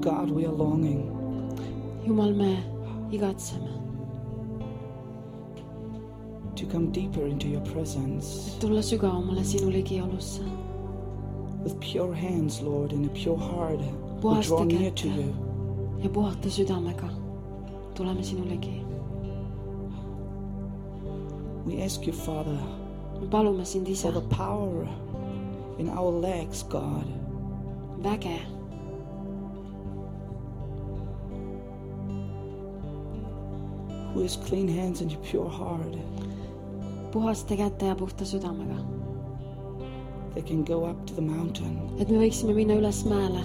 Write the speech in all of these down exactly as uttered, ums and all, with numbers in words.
God, we are longing. Jumal, me igatseme. To come deeper into your presence. Et tulla sügavamale sinu ligiolusse. With pure hands, Lord, and a pure heart, we Puhaste draw near to kätte you. ja puhata südamega tuleme sinu ligi. We ask you, Father, Me palume sind isa for the power in our legs, God. väge. Who has clean hands and a pure heart. Puhaste kätte ja puhta südamega. They can go up to the mountain. Et me võiksime minna üles mäele.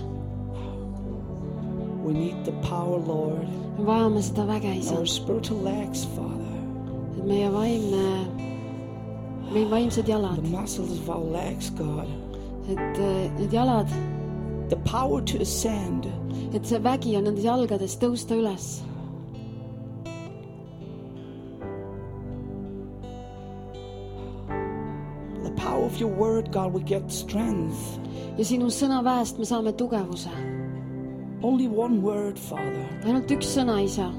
We need the power, Lord. Me vajame seda väge, isa. Our spiritual legs, Father. Et meie vaimne, meie vaimsed jalad. The muscles of our legs, God. Et need jalad. The power to ascend. Et see vägi on nendes jalgades tõusta üles. Of your word, God, we get strength. Ja sinu sõna väest me saame tugevuse. Only one word, Father. Ainult üks sõna, isa.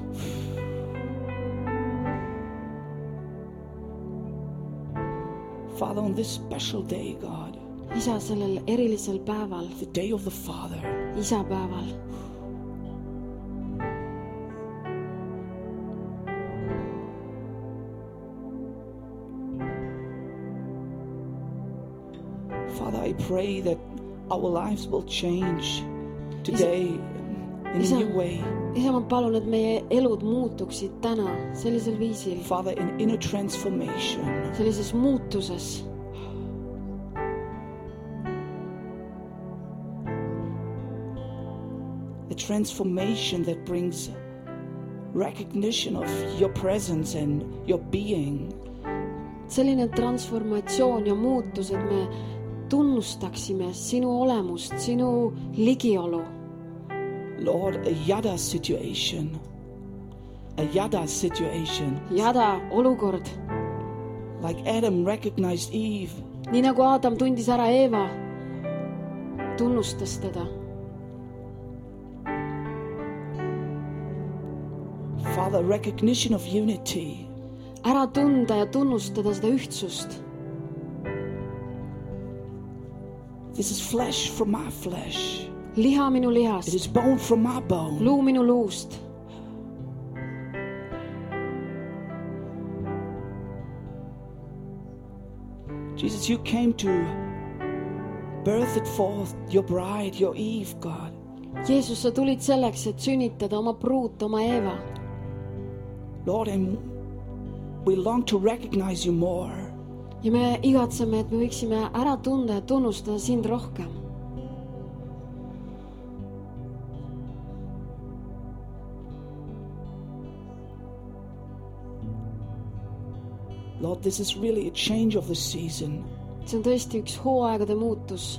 Father, on this special day, God. Isa, sellel erilisel päeval. The day of the Father. Isa päeval. Father, I pray that our lives will change today in isa, a new way. Isa, ma palun, et meie elud muutuksid täna sellisel viisil. Father, in inner transformation. Sellises muutuses. A transformation that brings recognition of your presence and your being. Selline transformatsioon ja muutus, et me tunnustaksime sinu olemust, sinu ligiolu. Lord, a yada situation. A yada situation. Yada olukord. Like Adam recognized Eve. Nii nagu Adam tundis ära Eeva, tunnustas teda. Father, recognition of unity. Ära tunda ja tunnustada seda ühtsust. This is flesh from my flesh. Liha minu lihast. It is bone from my bone. Luu minu luust. Jesus, you came to birth it forth, your bride, your Eve, God. Jeesus, sa tulid selleks, et sünnitada oma pruut, oma Eeva. Lord, and we long to recognize you more. Ja me igatseme, et me võiksime ära tunda ja tunnustada sind rohkem. Lord, this is really a change of the season. See on tõesti üks hooaegade muutus.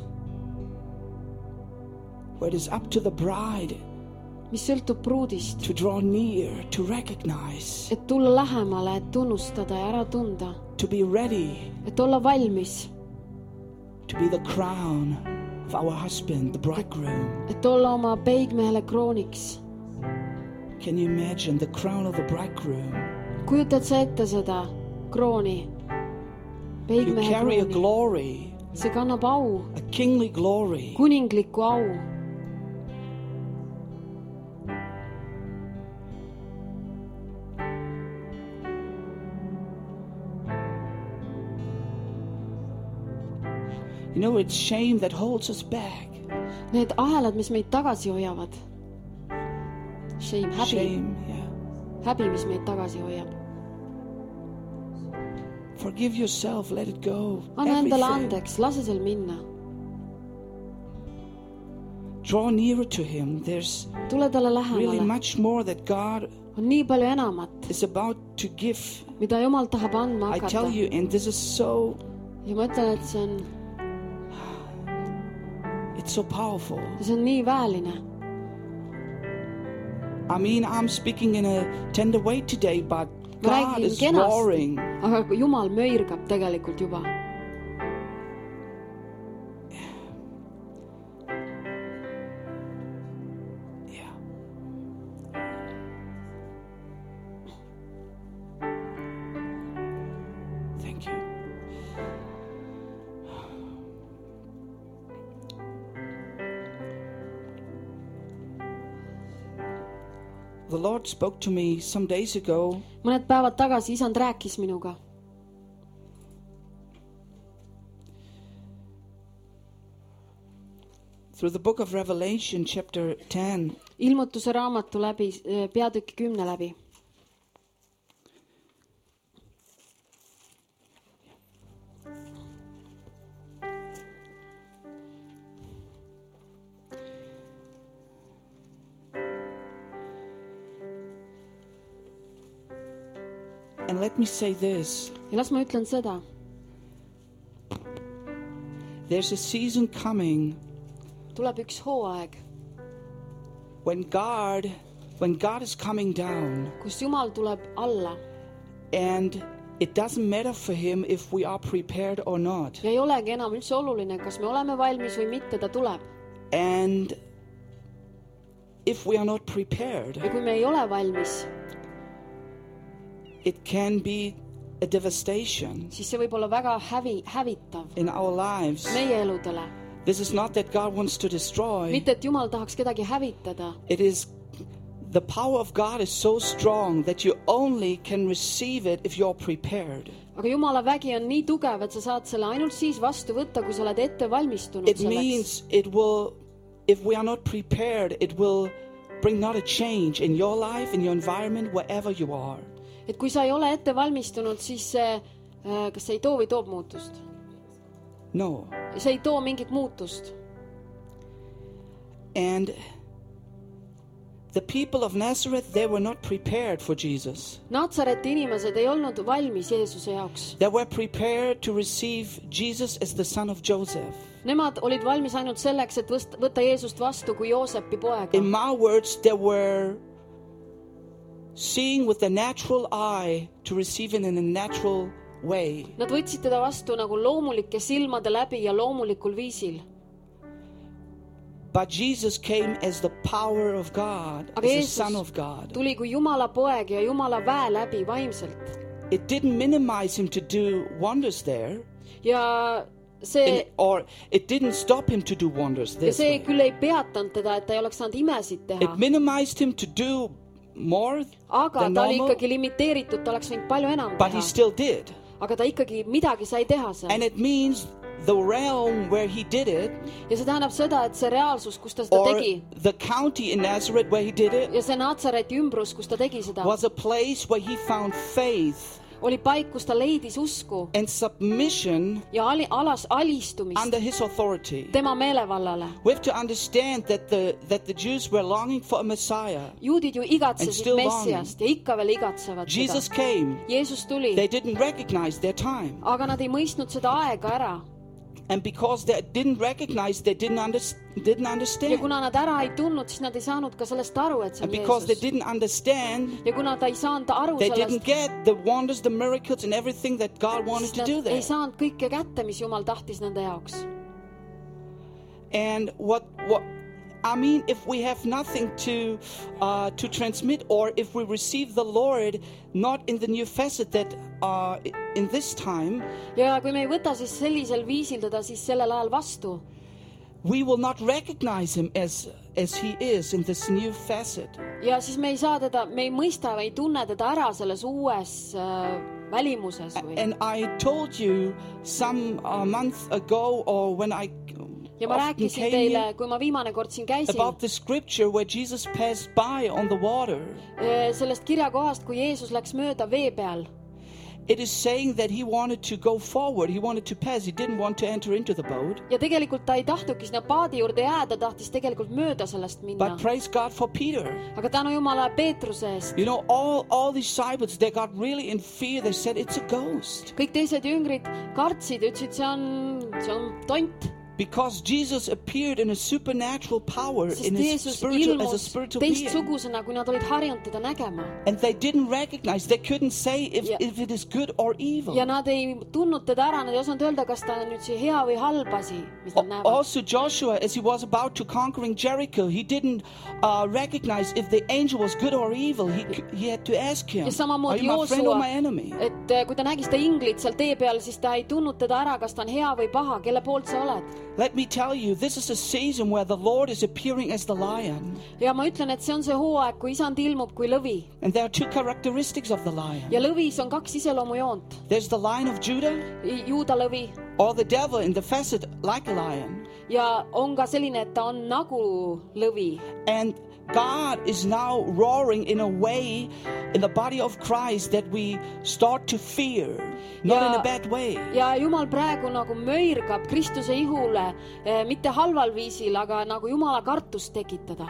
Where it is up to the bride. Mis sõltub pruudist. To draw near, to recognize. Et tulla lähemale, et tunnustada ja ära tunda. To be ready. Et olla valmis. To be the crown of our husband, the bridegroom. Et olla oma peigmehele krooniks. Can you imagine the crown of the bridegroom? Kujutad sa ette seda krooni? Peigmehe you carry krooni. A glory. See kannab au. A kingly glory. Kuningliku au. You know, it's shame that holds us back. Need ahelad, mis meid tagasi hoiavad. Shame, häbi. Shame, yeah. Häbi, mis meid tagasi hoiab. Forgive yourself, let it go. Anna endale andeks, lase sel minna. Draw nearer to him. There's Tule talle lähemale. really much more that God on nii palju enamat, is about to give. Mida Jumal tahab andma hakata. I tell you, and this is so ja ma ütlen, et see on it's so powerful. See on nii väeline. I mean, I'm speaking in a tender way today, but God is roaring. Aga Jumal möirgab tegelikult juba. Yeah. the Lord spoke to me some days ago. Mõned päevad tagasi isand rääkis minuga. Through the book of Revelation, chapter ten. Ilmutuse raamatu läbi, peatüki kümne läbi. And let me say this. Ja las ma ütlen seda. There's a season coming. Tuleb üks hooaeg. When God, when God is coming down. Kus Jumal tuleb alla. And it doesn't matter for him if we are prepared or not. Ja ei olegi enam üldse oluline, kas me oleme valmis või mitte, ta tuleb. And if we are not prepared. Ja kui me ei ole valmis. It can be a devastation. Siis see võib olla väga hävi, hävitav. In our lives. Meie eludele. This is not that God wants to destroy. Mitte, et Jumal tahaks kedagi hävitada. It is the power of God is so strong that you only can receive it if you're prepared. Aga Jumala vägi on nii tugev, et sa saad selle ainult siis vastu võtta, kui sa oled ette valmistunud it selleks. It means it will, if we are not prepared, it will bring not a change in your life, in your environment, wherever you are. Et kui sa ei ole ette valmistunud, siis see, kas see ei too või toob muutust? No. See ei too mingit muutust. And the people of Nazareth, they were not prepared for Jesus. Natsareti inimesed ei olnud valmis Jeesuse jaoks. They were prepared to receive Jesus as the son of Joseph. Nemad olid valmis ainult selleks, et võtta Jeesust vastu kui Joosepi poega. In my words, they were seeing with the natural eye to receive it in a natural way. Nad võtsid teda vastu nagu loomulike silmade läbi ja loomulikul viisil. But Jesus came as the power of God, Aga as Jeesus the son of God. Tuli kui Jumala poeg ja Jumala väe läbi vaimselt. It didn't minimize him to do wonders there. Ja see In, or it didn't stop him to do wonders this ja see way. küll ei peatanud teda, et ta ei oleks saanud imesid teha. It minimized him to do more Aga than ta oli normal, ikkagi limiteeritud, ta oleks võinud palju enam but he teha. still did. Aga ta ikkagi midagi sai teha seal. And it means the realm where he did it, Ja see tähendab seda, et see reaalsus, kus ta seda or tegi, the county in Nazareth where he did it, ja see Natsareti ümbrus, kus ta tegi seda, was a place where he found faith oli paik, kus ta leidis usku and submission ja ali, alas alistumist under his authority. tema meelevallale. We have to understand that the that the Jews were longing for a Messiah. Juudid ju And igatsesid still Messiast ja ikka veel igatsevad Jesus seda. came. Jeesus tuli, They didn't recognize their time. aga nad ei mõistnud seda aega ära. And because they didn't recognize, they didn't, under, didn't Ja understand. kuna nad ära ei tundnud, siis nad ei saanud ka sellest aru, et see And on because they Jeesus. didn't understand, Ja kuna ta ei saanud aru they didn't sellest, get the wonders, the miracles, and everything that God wanted siis to nad do ei there. saanud kõike kätte, mis Jumal tahtis nende jaoks. And what what I mean, if we have nothing to uh, to transmit, or if we receive the Lord not in the new facet that uh, in this time, Ja kui me ei võta siis sellisel viisil teda siis sellel ajal vastu, we will not recognize him as as he is in this new facet. ja siis me ei saa teda, me ei mõista või ei tunne teda ära selles uues äh, välimuses või. And I told you some uh, month ago, or when I Ja ma often rääkisin came teile, here, kui ma viimane kord siin käisin, about the scripture where Jesus passed by on the water. äh, sellest kirjakohast, kui Jeesus läks mööda vee peal. It is saying that he wanted to go forward. He wanted to pass. He didn't want to enter into the boat. Ja tegelikult ta ei tahtnudki sinna paadi juurde jääda, tahtis tegelikult mööda sellest minna. But praise God for Peter. Aga tänu Jumala Peetruse eest. You know, all, all these disciples, they got really in fear. They said, it's a ghost. Kõik teised jüngrid kartsid, ütlesid, see on, see on tont. Because Jesus appeared in a supernatural power, Sest in a Jeesus spiritual, as a ilmus spiritual being. teistsugusena, kui nad olid harjunud teda nägema. And they didn't recognize, they couldn't say if, Ja- if it is good or evil. Ja nad ei tundnud teda ära, nad ei osanud öelda, kas ta on nüüd see hea või halb asi, mis nad näevad. Also Joshua, as he was about to conquering Jericho, he didn't uh, recognize if the angel was good or evil. He, he had to ask him, Ja are samamoodi you my friend or Joosua, my enemy? et äh, kui ta nägi seda inglit seal tee peal, siis ta ei tundnud teda ära, kas ta on hea või paha, kelle poolt sa oled. let me tell you, this is a season where the Lord is appearing as the lion. ja ma ütlen, et see on see hooaeg, kui isand ilmub kui lõvi. And there are two characteristics of the lion. ja lõvis on kaks iseloomujoont. There's the lion of Judah, Juuda lõvi, or the devil in the facet like a lion. ja on ka selline, et ta on nagu lõvi. And God is now roaring in a way in the body of Christ that we start to fear, not Ja- in a bad way. ja Jumal praegu nagu möirgab Kristuse ihule, eh, mitte halval viisil, aga nagu Jumala kartust tekitada.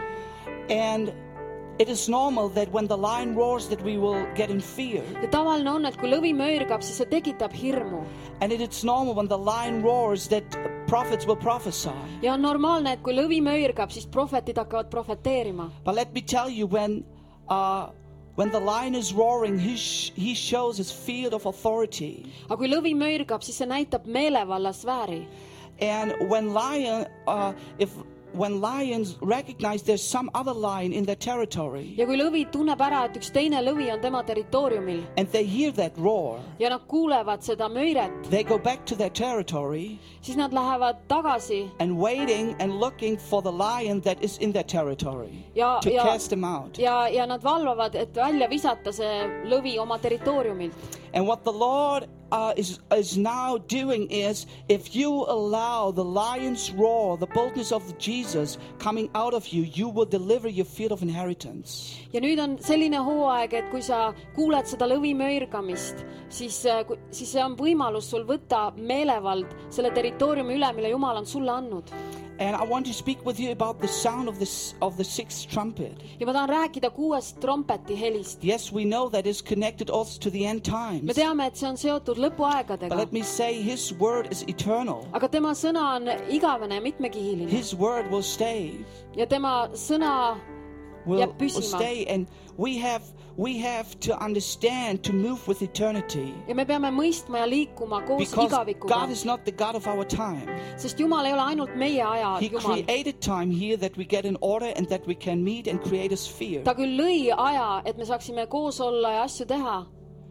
And it is normal that when the lion roars that we will get in fear. ja tavaline on, et kui lõvi möirgab, siis see tekitab hirmu. And it is normal when the lion roars that prophets will prophesy. ja on normaalne, et kui lõvi möirgab, siis prohvetid hakkavad prohveteerima. But let me tell you, when uh, when the lion is roaring, he, sh- he shows his field of authority. aga kui lõvi möirgab, siis see näitab meelevalla sfääri. And when lion, uh, if when lions recognize there's some other lion in their territory, ja kui lõvi tunneb ära, et üks teine lõvi on tema territooriumil and they hear that roar, ja nad kuulevad seda möiret, they go back to their territory siis nad lähevad tagasi and waiting and looking for the lion that is in their territory ja, to ja, cast them out. ja, ja nad valvavad, et välja visata see lõvi oma territooriumilt. And what the Lord uh, is, is now doing is, if you allow the lion's roar, the boldness of Jesus coming out of you, you will deliver your field of inheritance. ja nüüd on selline hooaeg, et kui sa kuuled seda lõvi möirgamist, siis, siis see on võimalus sul võtta meelevald selle territooriumi üle, mille Jumal on sulle andnud. And I want to speak with you about the sound of, this, of the sixth trumpet. ja ma tahan rääkida kuuest trompeti helist. Yes, we know that is connected also to the end times. me teame, et see on seotud But lõpuaegadega. let me say, His word is eternal. aga tema sõna on igavene ja mitmekihiline. His word will stay. ja tema sõna Will, jääb will püsima. stay. And we have, we have to understand to move with eternity. ja me peame mõistma ja liikuma koos Because igavikuga. God is not the God of our time. sest Jumal ei ole ainult meie aja He Jumal. created time here that we get in order and that we can meet and create a sphere. ta küll lõi aja, et me saaksime koos olla ja asju teha.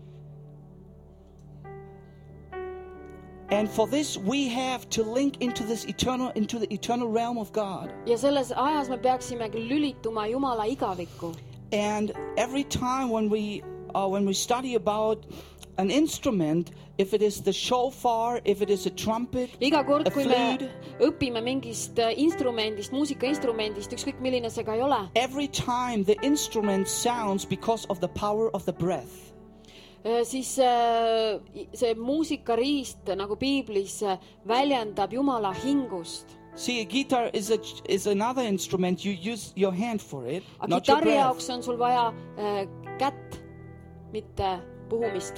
And for this, we have to link into this eternal, into the eternal realm of God. ja selles ajas me peaksime küll lülituma Jumala igavikku. And every time when we, uh, when we study about an instrument, if it is the shofar, if it is a trumpet, iga kord, a kui me flute, õpime mingist äh, instrumendist, muusikainstrumendist, ükskõik milline see ka ei ole, every time the instrument sounds because of the power of the breath. äh, siis äh, see muusikariist nagu piiblis äh, väljendab Jumala hingust. See, a guitar is a, is another instrument. You use your hand for it, aga not your kitarri breath. jaoks on sul vaja äh, kätt, mitte puhumist.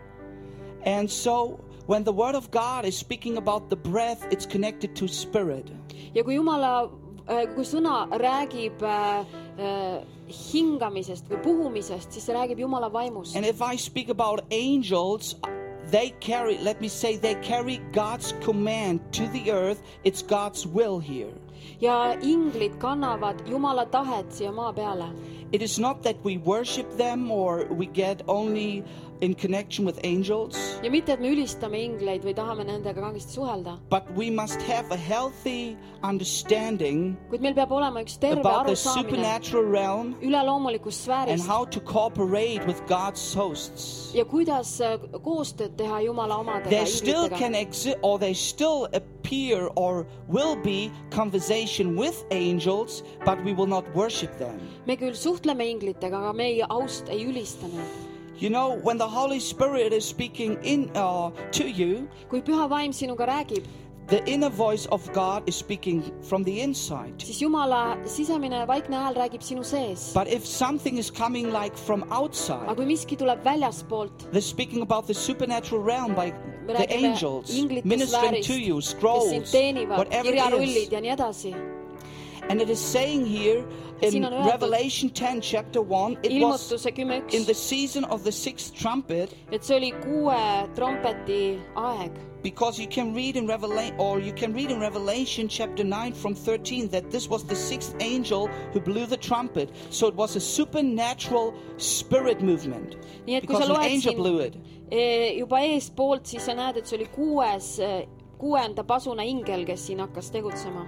And so, when the word of God is speaking about the breath, it's connected to spirit. ja kui Jumala, kui sõna räägib äh, äh, hingamisest või puhumisest, siis see räägib Jumala vaimust. And if I speak about angels, they carry, let me say, they carry God's command to the earth. It's God's will here. ja inglid kannavad Jumala tahet siia maa peale. It is not that we worship them or we get only in connection with angels, ja mitte, et me ülistame ingleid või tahame nendega kangesti suhelda, but we must have a healthy understanding kuid meil peab olema üks terve about the arusaamine supernatural realm üleloomulikust and sfäärist how to cooperate with God's hosts. ja kuidas äh, koostööd teha Jumala omadega, There still inglitega. can exist, or there still appear or will be conversation with angels, but we will not worship them. me küll suhtleme inglitega, aga me ei aust, ei ülista neid. You know, when the Holy Spirit is speaking in uh, to you, kui Püha Vaim sinuga räägib, the inner voice of God is speaking from the inside. siis Jumala sisemine vaikne hääl räägib sinu sees. But if something is coming like from aga outside, kui miski tuleb väljaspoolt, they're speaking about the supernatural realm by me the räägime angels inglite ministering sfäärist, to you, kes sind scrolls, teenivad, whatever it kirjarullid is. ja nii edasi. And it is saying here in Siin on öeldud, Revelation ten, chapter one, it was ilmutuse kümme in the üks, season of the sixth trumpet, et see oli kuue trompeti aeg. because you can read in Revelation, or you can read in Revelation chapter nine from thirteen, that this was the sixth angel who blew the trumpet. So it was a supernatural spirit movement, nii et kui because sa an loed angel siin blew it. e, juba eespoolt, siis sa näed, et see oli kuues e, kuuenda pasuna ingel, kes siin hakkas tegutsema.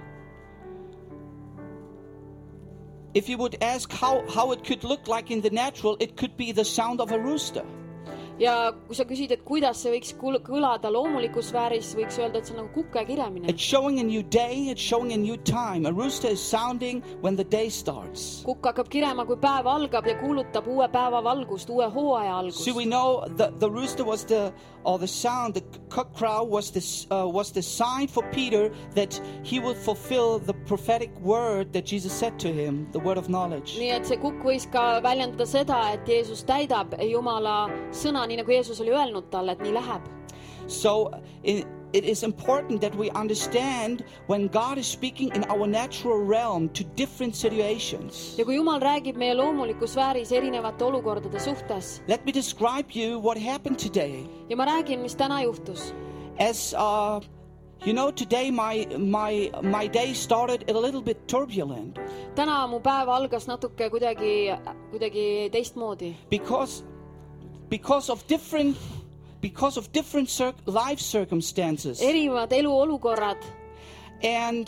If you would ask how, how it could look like in the natural, it could be the sound of a rooster. Ja kui sa küsid, et kuidas see võiks kõlada loomulikus sfääris, võiks öelda, et see on nagu kuke kiremine. It's showing a new day, it's showing a new time. A rooster is sounding when the day starts. Kukk hakkab kirema, kui päev algab ja kuulutab uue päeva valgust, uue hooaja algust. So we know the, the rooster was the, or the sound, the cock crow was the, uh, was the sign for Peter that he would fulfill the prophetic word that Jesus said to him, the word of knowledge. Nii et see kukk võis ka väljendada seda, et Jeesus täidab Jumala sõna, nii nagu Jeesus oli öelnud talle, et nii läheb. So it, it is important that we understand when God is speaking in our natural realm to different situations. Ja kui Jumal räägib meie loomulikus sfääris erinevate olukordade suhtes. Let me describe you what happened today. Ja ma räägin, mis täna juhtus. As uh, you know, today my my my day started a little bit turbulent. Täna mu päev algas natuke kuidagi kuidagi teistmoodi. Because because of different because of different cir- life circumstances. Erinevad eluolukorrad. And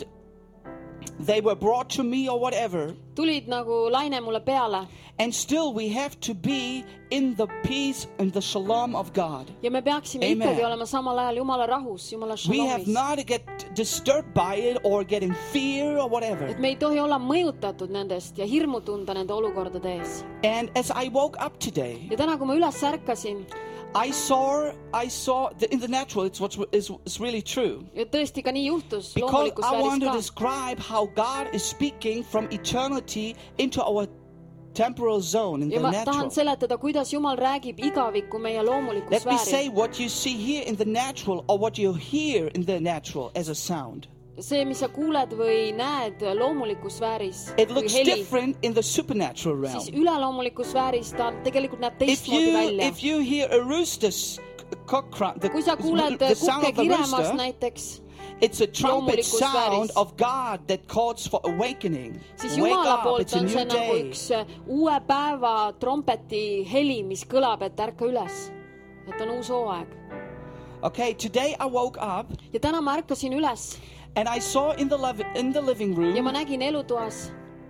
they were brought to me or whatever. Tulid nagu laine mulle peale. And still we have to be in the peace and the shalom of God. Ja me peaksime Amen. ikkagi olema samal ajal Jumala rahus, Jumala We have shalomis. not to get disturbed by it or get in fear or whatever. Et me ei tohi olla mõjutatud nendest ja hirmu tunda nende olukordade ees. And as I woke up today, Ja täna, kui ma üles ärkasin, I saw I saw the, in the natural it's what is, is really true. ja tõesti ka nii juhtus Because loomulikus I want to sfääris ka. describe how God is speaking from eternity into our temporal zone in Ja the ma natural. tahan seletada, kuidas Jumal räägib igavikku meie loomulikus Let me say sfääris. what you see here in the natural or what you hear in the natural as a sound. See, mis sa kuuled või näed loomulikus sfääris It kui looks heli, different in the supernatural realm. siis üleloomulikus sfääris ta tegelikult näeb If teistmoodi you välja. if you hear a rooster's cock crow, the, Kui sa kuuled the sound kukke of the kiremas rooster, näiteks, it's a trumpet loomulikus sound sfääris. of God that calls for awakening. siis Wake Jumala up, poolt it's a on see new nagu day. üks uue päeva trompeti heli, mis kõlab, et ärka üles. Et on uus hooaeg. Okay, today I woke up Ja täna ma ärkasin üles and I saw in the liv- in the living ja ma room, nägin elutoas,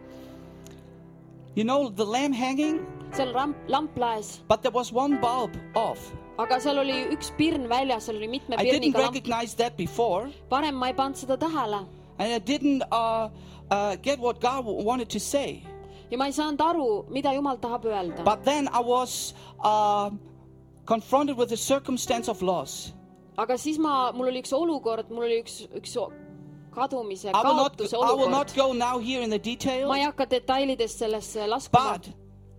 you know, the lamp hanging, seal ramp, lamp laes, but there was one bulb off. aga seal oli üks pirn väljas, seal oli mitme I didn't pirniga lamp. recognize that before, Varem ma ei pannud seda tähele and I didn't uh, uh, get what God w- wanted to say. ja ma ei saanud aru, mida Jumal tahab öelda. But then I was uh, confronted with the circumstance of loss. Aga siis ma, mul oli üks olukord, mul oli üks, üks kadumise, I will not, kaotuse I will not olukord. go now here in the details, Ma ei hakka detailidest sellesse laskuma. but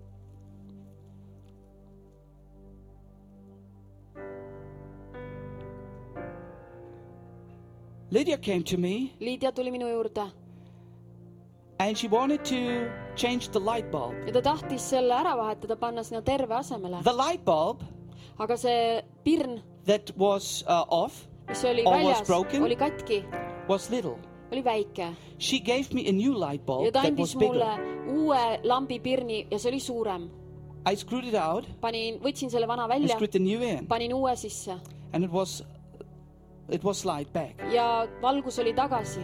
Lydia came to me Liidia tuli minu juurde and she wanted to change the light bulb. ja ta tahtis selle ära vahetada, panna sinna terve asemele. The light bulb Aga see pirn, that was uh, off mis oli Or was väljas, broken? oli katki, was little. oli väike. She gave me a new light Ja bulb ta that andis was mulle bigger. uue lambipirni ja see oli suurem. I screwed it out Panin, võtsin selle vana and välja, screwed the new in, panin uue sisse and it was it was light back. ja valgus oli tagasi.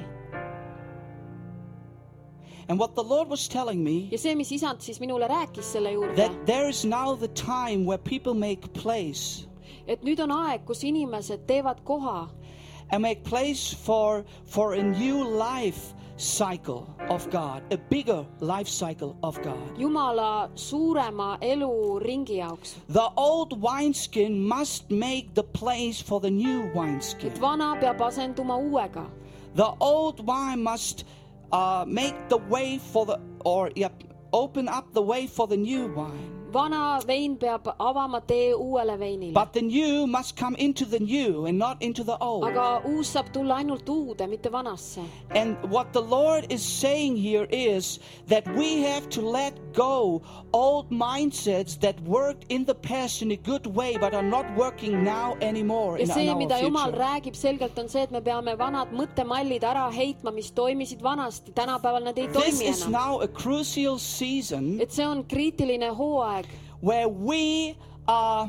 And what the Lord was telling me, Ja see, mis isand siis minule rääkis selle juurde, that there is now the time where people make place et nüüd on aeg, kus inimesed teevad koha and make place for for a new life cycle of God, a bigger life cycle of God. Jumala suurema eluringi jaoks. The old wineskin must make the place for the new wineskin. Et vana peab asenduma uuega. The old wine must uh, make the way for the, or yep, open up the way for the new wine. Vana vein peab avama tee uuele veinile. But the new must come into the new and not into the old. Aga uus saab tulla ainult uude, mitte vanasse. And what the Lord is saying here is that we have to let go old mindsets that worked in the past in a good way but are not working now anymore Ja in, see, in our mida Jumal future. räägib selgelt, on see, et me peame vanad mõttemallid ära heitma, mis toimisid vanasti. Tänapäeval nad ei This toimi is enam. now a crucial season Et see on kriitiline hooaeg, where we uh,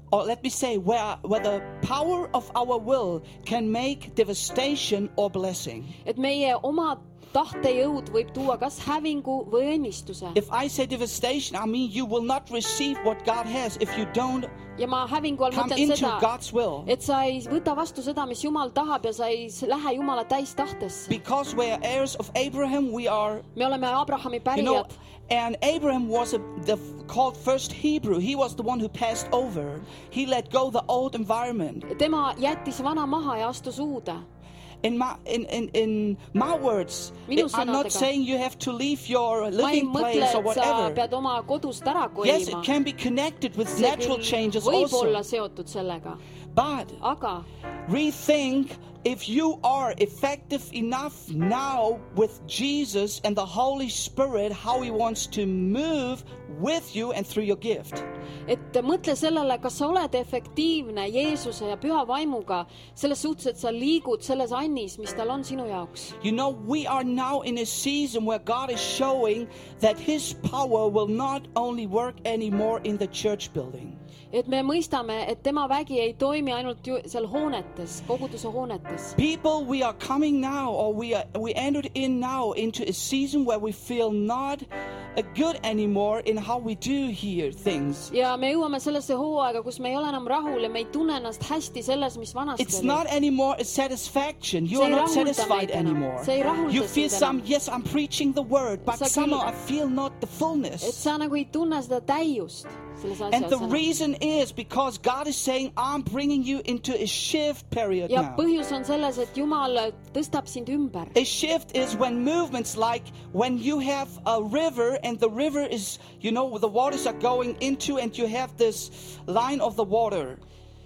or let me say, where, where the power of our will can make devastation or blessing. Et meie oma tahtejõud võib tuua kas hävingu või õnnistuse. If I say devastation, I mean you will not receive what God has if you don't Ja ma hävingu all come mõtlen into seda, God's will. et sa ei võta vastu seda, mis Jumal tahab ja sa ei lähe Jumala täistahtesse. Because we are heirs of Abraham, we are, Me oleme Abrahami you know, pärijad. and Abraham was a, the called first Hebrew. He was the one who passed over. He let go the old environment. Tema jättis vana maha ja astus uude. In my in, in, in my words, Minu I'm not sõnadega. saying you have to leave your Ma ei living mõtle, place or et sa whatever. pead oma kodust ära Yes, it kolima. can be connected with See natural küll changes võib also. olla seotud sellega. But Aga rethink if you are effective enough now with Jesus and the Holy Spirit, how He wants to move with you and through your gift. et mõtle sellele, kas sa oled efektiivne Jeesuse ja püha vaimuga selles suhtes, et sa liigud selles annis, mis tal on sinu jaoks. You know, we are now in a season where God is showing that His power will not only work anymore in the church building. Et me mõistame, et tema vägi ei toimi ainult ju seal hoonetes, koguduse hoonetes. People, we are coming now, or we are we entered in now into a season where we feel not uh, good anymore in how we do here things. Ja me jõuame sellesse hooaega, kus me ei ole enam rahul ja me ei tunne ennast hästi selles, mis vanasti It's oli. not anymore a satisfaction. You See are ei not rahulda satisfied meid enam. anymore. See ei rahulda You feel sind some, enam. yes, I'm preaching the word, but Sa somehow küll- I feel not the Et fullness. sa nagu ei tunne seda täiust selles And the asjas enam. reason is because God is saying, I'm bringing you into a shift period Ja now. põhjus on selles, et Jumal tõstab sind ümber. A shift is when movements like when you have a river and the river is, you know, the waters are going into and you have this line of the water.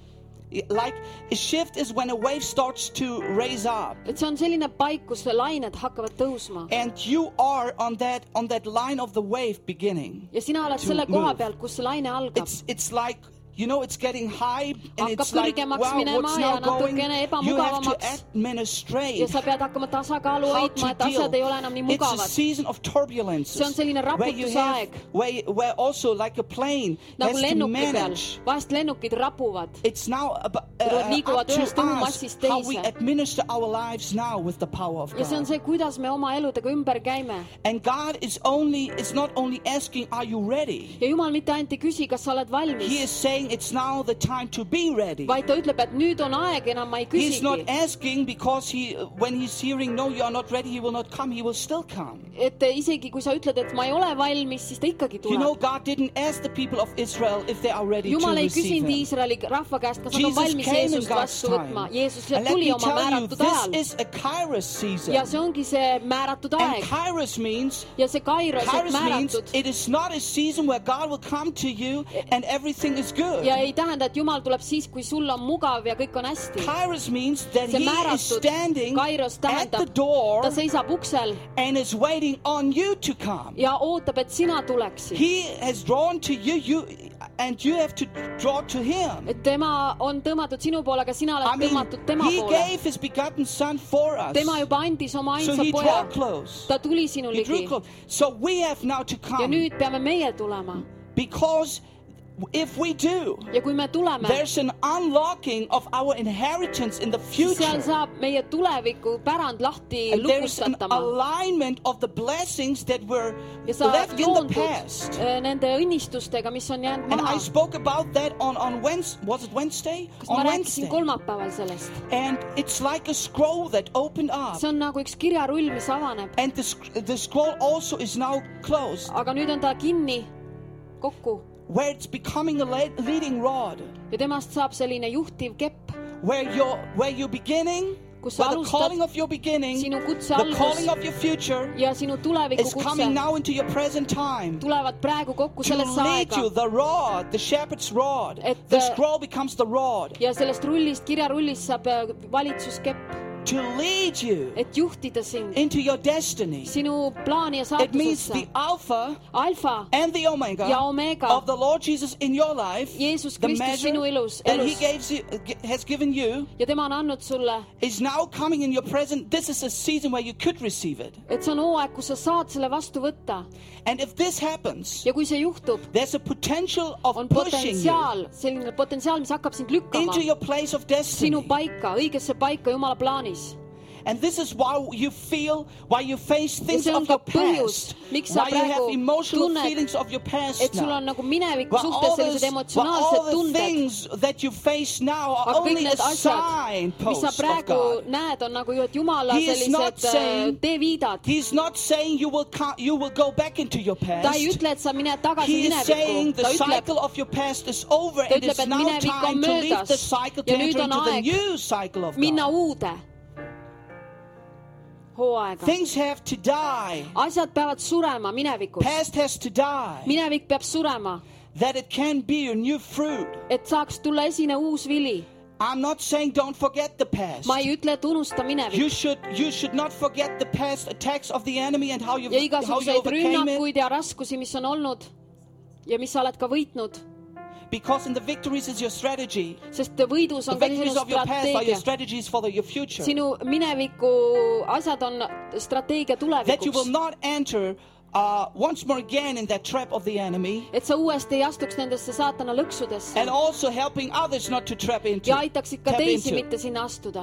Like a shift is when a wave starts to raise up. Et see on selline paik, kus lained hakkavad tõusma. And you are on that on that line of the wave beginning. Ja sina oled To selle koha move. peal, kus see laine algab. It's it's like, you know, it's getting high and Hakkab it's like, kõrgemaks wow, minema what's ja now going? natukene You have to ebamugavamaks. administrate Ja sa pead hakkama tasakaalu how hoidma, to et deal. asjad ei ole enam nii It's a mugavad. season of turbulences. See on selline where you have, raputusaeg. where, where also like a plane Nagu has to lennuki peal. manage. Vahest lennukid rapuvad. It's now about, uh, liiguvad up to ühest us õhumassist how we teise. administer our lives now with the power of Ja see on God. see, kuidas me oma eludega ümber käime. And God is only is not only asking, are you ready? Ja Jumal mitte ainult ei küsi, kas sa oled He valmis, is saying it's now the time to be ready. vaid ta ütleb, et nüüd on aeg, enam ma ei He's not küsigi. asking because he when he's hearing no, you are not ready, he will not come, he will still come. Et isegi kui sa ütled, et ma ei ole valmis, siis ta ikkagi You know, tuleb. God didn't ask the people of Israel if they are ready Jumal to ei receive küsinud him. Iisraeli rahva käest, kas nad on Jesus valmis came in Jeesust God's vastu time. võtma. Jeesus And let tuli me oma tell you, määratud this ajal. is a Kairos season. Ja see ongi see määratud And aeg. Kairos means Ja see Kairos, et Kairos means määratud. it is not a season where God will come to you and everything is good. Ja ei tähenda, et Jumal tuleb siis, kui sul on mugav ja kõik on hästi. Kairos means that See he is määratud standing Kairos at the tähendab, door ta seisab uksel and is waiting on you to come. ja ootab, et sina tuleksid. He has drawn to you, you and you have to draw to him. Et tema on tõmmatud sinu poole, aga sina I oled mean, tõmmatud tema he poole. gave his begotten son for us. Tema juba andis oma So ainsa he drew poja. close. Ta tuli sinu He drew ligi. close. So we have now to Ja come. nüüd peame meie tulema. Because if we do, Ja kui me tuleme, there's an unlocking of our inheritance in the siis seal future. saab meie tuleviku pärand lahti And there's an lukustatama. alignment of the blessings that were Ja sa left in the joondud past. äh, nende õnnistustega, mis on jäänud And I maha. spoke about that on, on Wednesday. Was it Wednesday? Kas ma On rääkisin Wednesday. kolmapäeval sellest? And it's like a scroll that opened up. See on nagu üks kirjarull, mis avaneb. And the, sc- the scroll also is now closed, Aga nüüd on ta kinni, kokku. where it's becoming a le- leading rod, Ja temast saab selline juhtiv kepp, where you're, where you're beginning, kus sa where the calling alustad of your beginning, sinu kutse the calling algus of your future ja sinu tuleviku is coming kutse now into your present time. tulevad praegu kokku To sellesse lead you, aega. the rod, the shepherd's rod, Et, the äh, scroll becomes the rod. Ja sellest rullist, kirjarullist saab äh, valitsuskepp. to lead you et juhtida sind into your destiny. sinu plaani ja It means saatusesse. the Alpha Alfa and the Omega ja Omega of the Lord Jesus in your life, Jeesus the Kristus measure sinu elus, that He elus. gives you, has given you, Ja tema on andnud sulle, is now coming in your present. This is a season where you could receive it. et see on hooaeg, kus sa saad selle vastu võtta. And if this happens, Ja kui see juhtub, there's a potential of on pushing you potentsiaal, selline potentsiaal, mis hakkab sind lükkama into your place of sinu destiny. paika, õigesse paika Jumala plaanis. And this is why you feel, why you face things see on of your ka põhjus, past, miks sa why you have praegu emotional tunned, feelings of your past et sul now. on nagu mineviku But suhtes all, sellised this, but emotsionaalsed all the tunded. things that you face now are Aga kõik only a need asjad, mis sa signpost of praegu God. näed, on nagu ju, et Jumala He is not sellised saying- äh, teeviidad. He's not saying you will co- you will go back into your Ta past. ei ütle, et sa mine tagasi He is saying minevikku. the Ta ütleb, cycle of your past is over Ta and ütleb, it's et now minevik on time to leave möödas the cycle to ja nüüd enter on into the aeg new cycle of minna God. uude hooaega. Things have to die. Asjad peavad surema minevikus. Past has to die. Minevik peab surema, That it can be a new fruit. et saaks tulla esine uus vili. I'm not saying don't forget the past. Ma ei ütle, et unusta minevik. You should you should not forget the past attacks of the enemy and how you Ja how you igasuguseid overcame it. rünnakuid ja raskusi, mis on olnud ja mis sa oled ka võitnud. Because in the victories is your strategy. Sest võidus The on ka sinu victories of your past are your strateegia. strategies for the, your future. Sinu mineviku asjad on strateegia That you will tulevikuks. not enter uh, once more again in that trap of the enemy. Et sa uuesti ei astuks nendesse saatana lõksudesse And also helping others not to trap into. ja aitaksid ka tap teisi into. mitte sinna astuda.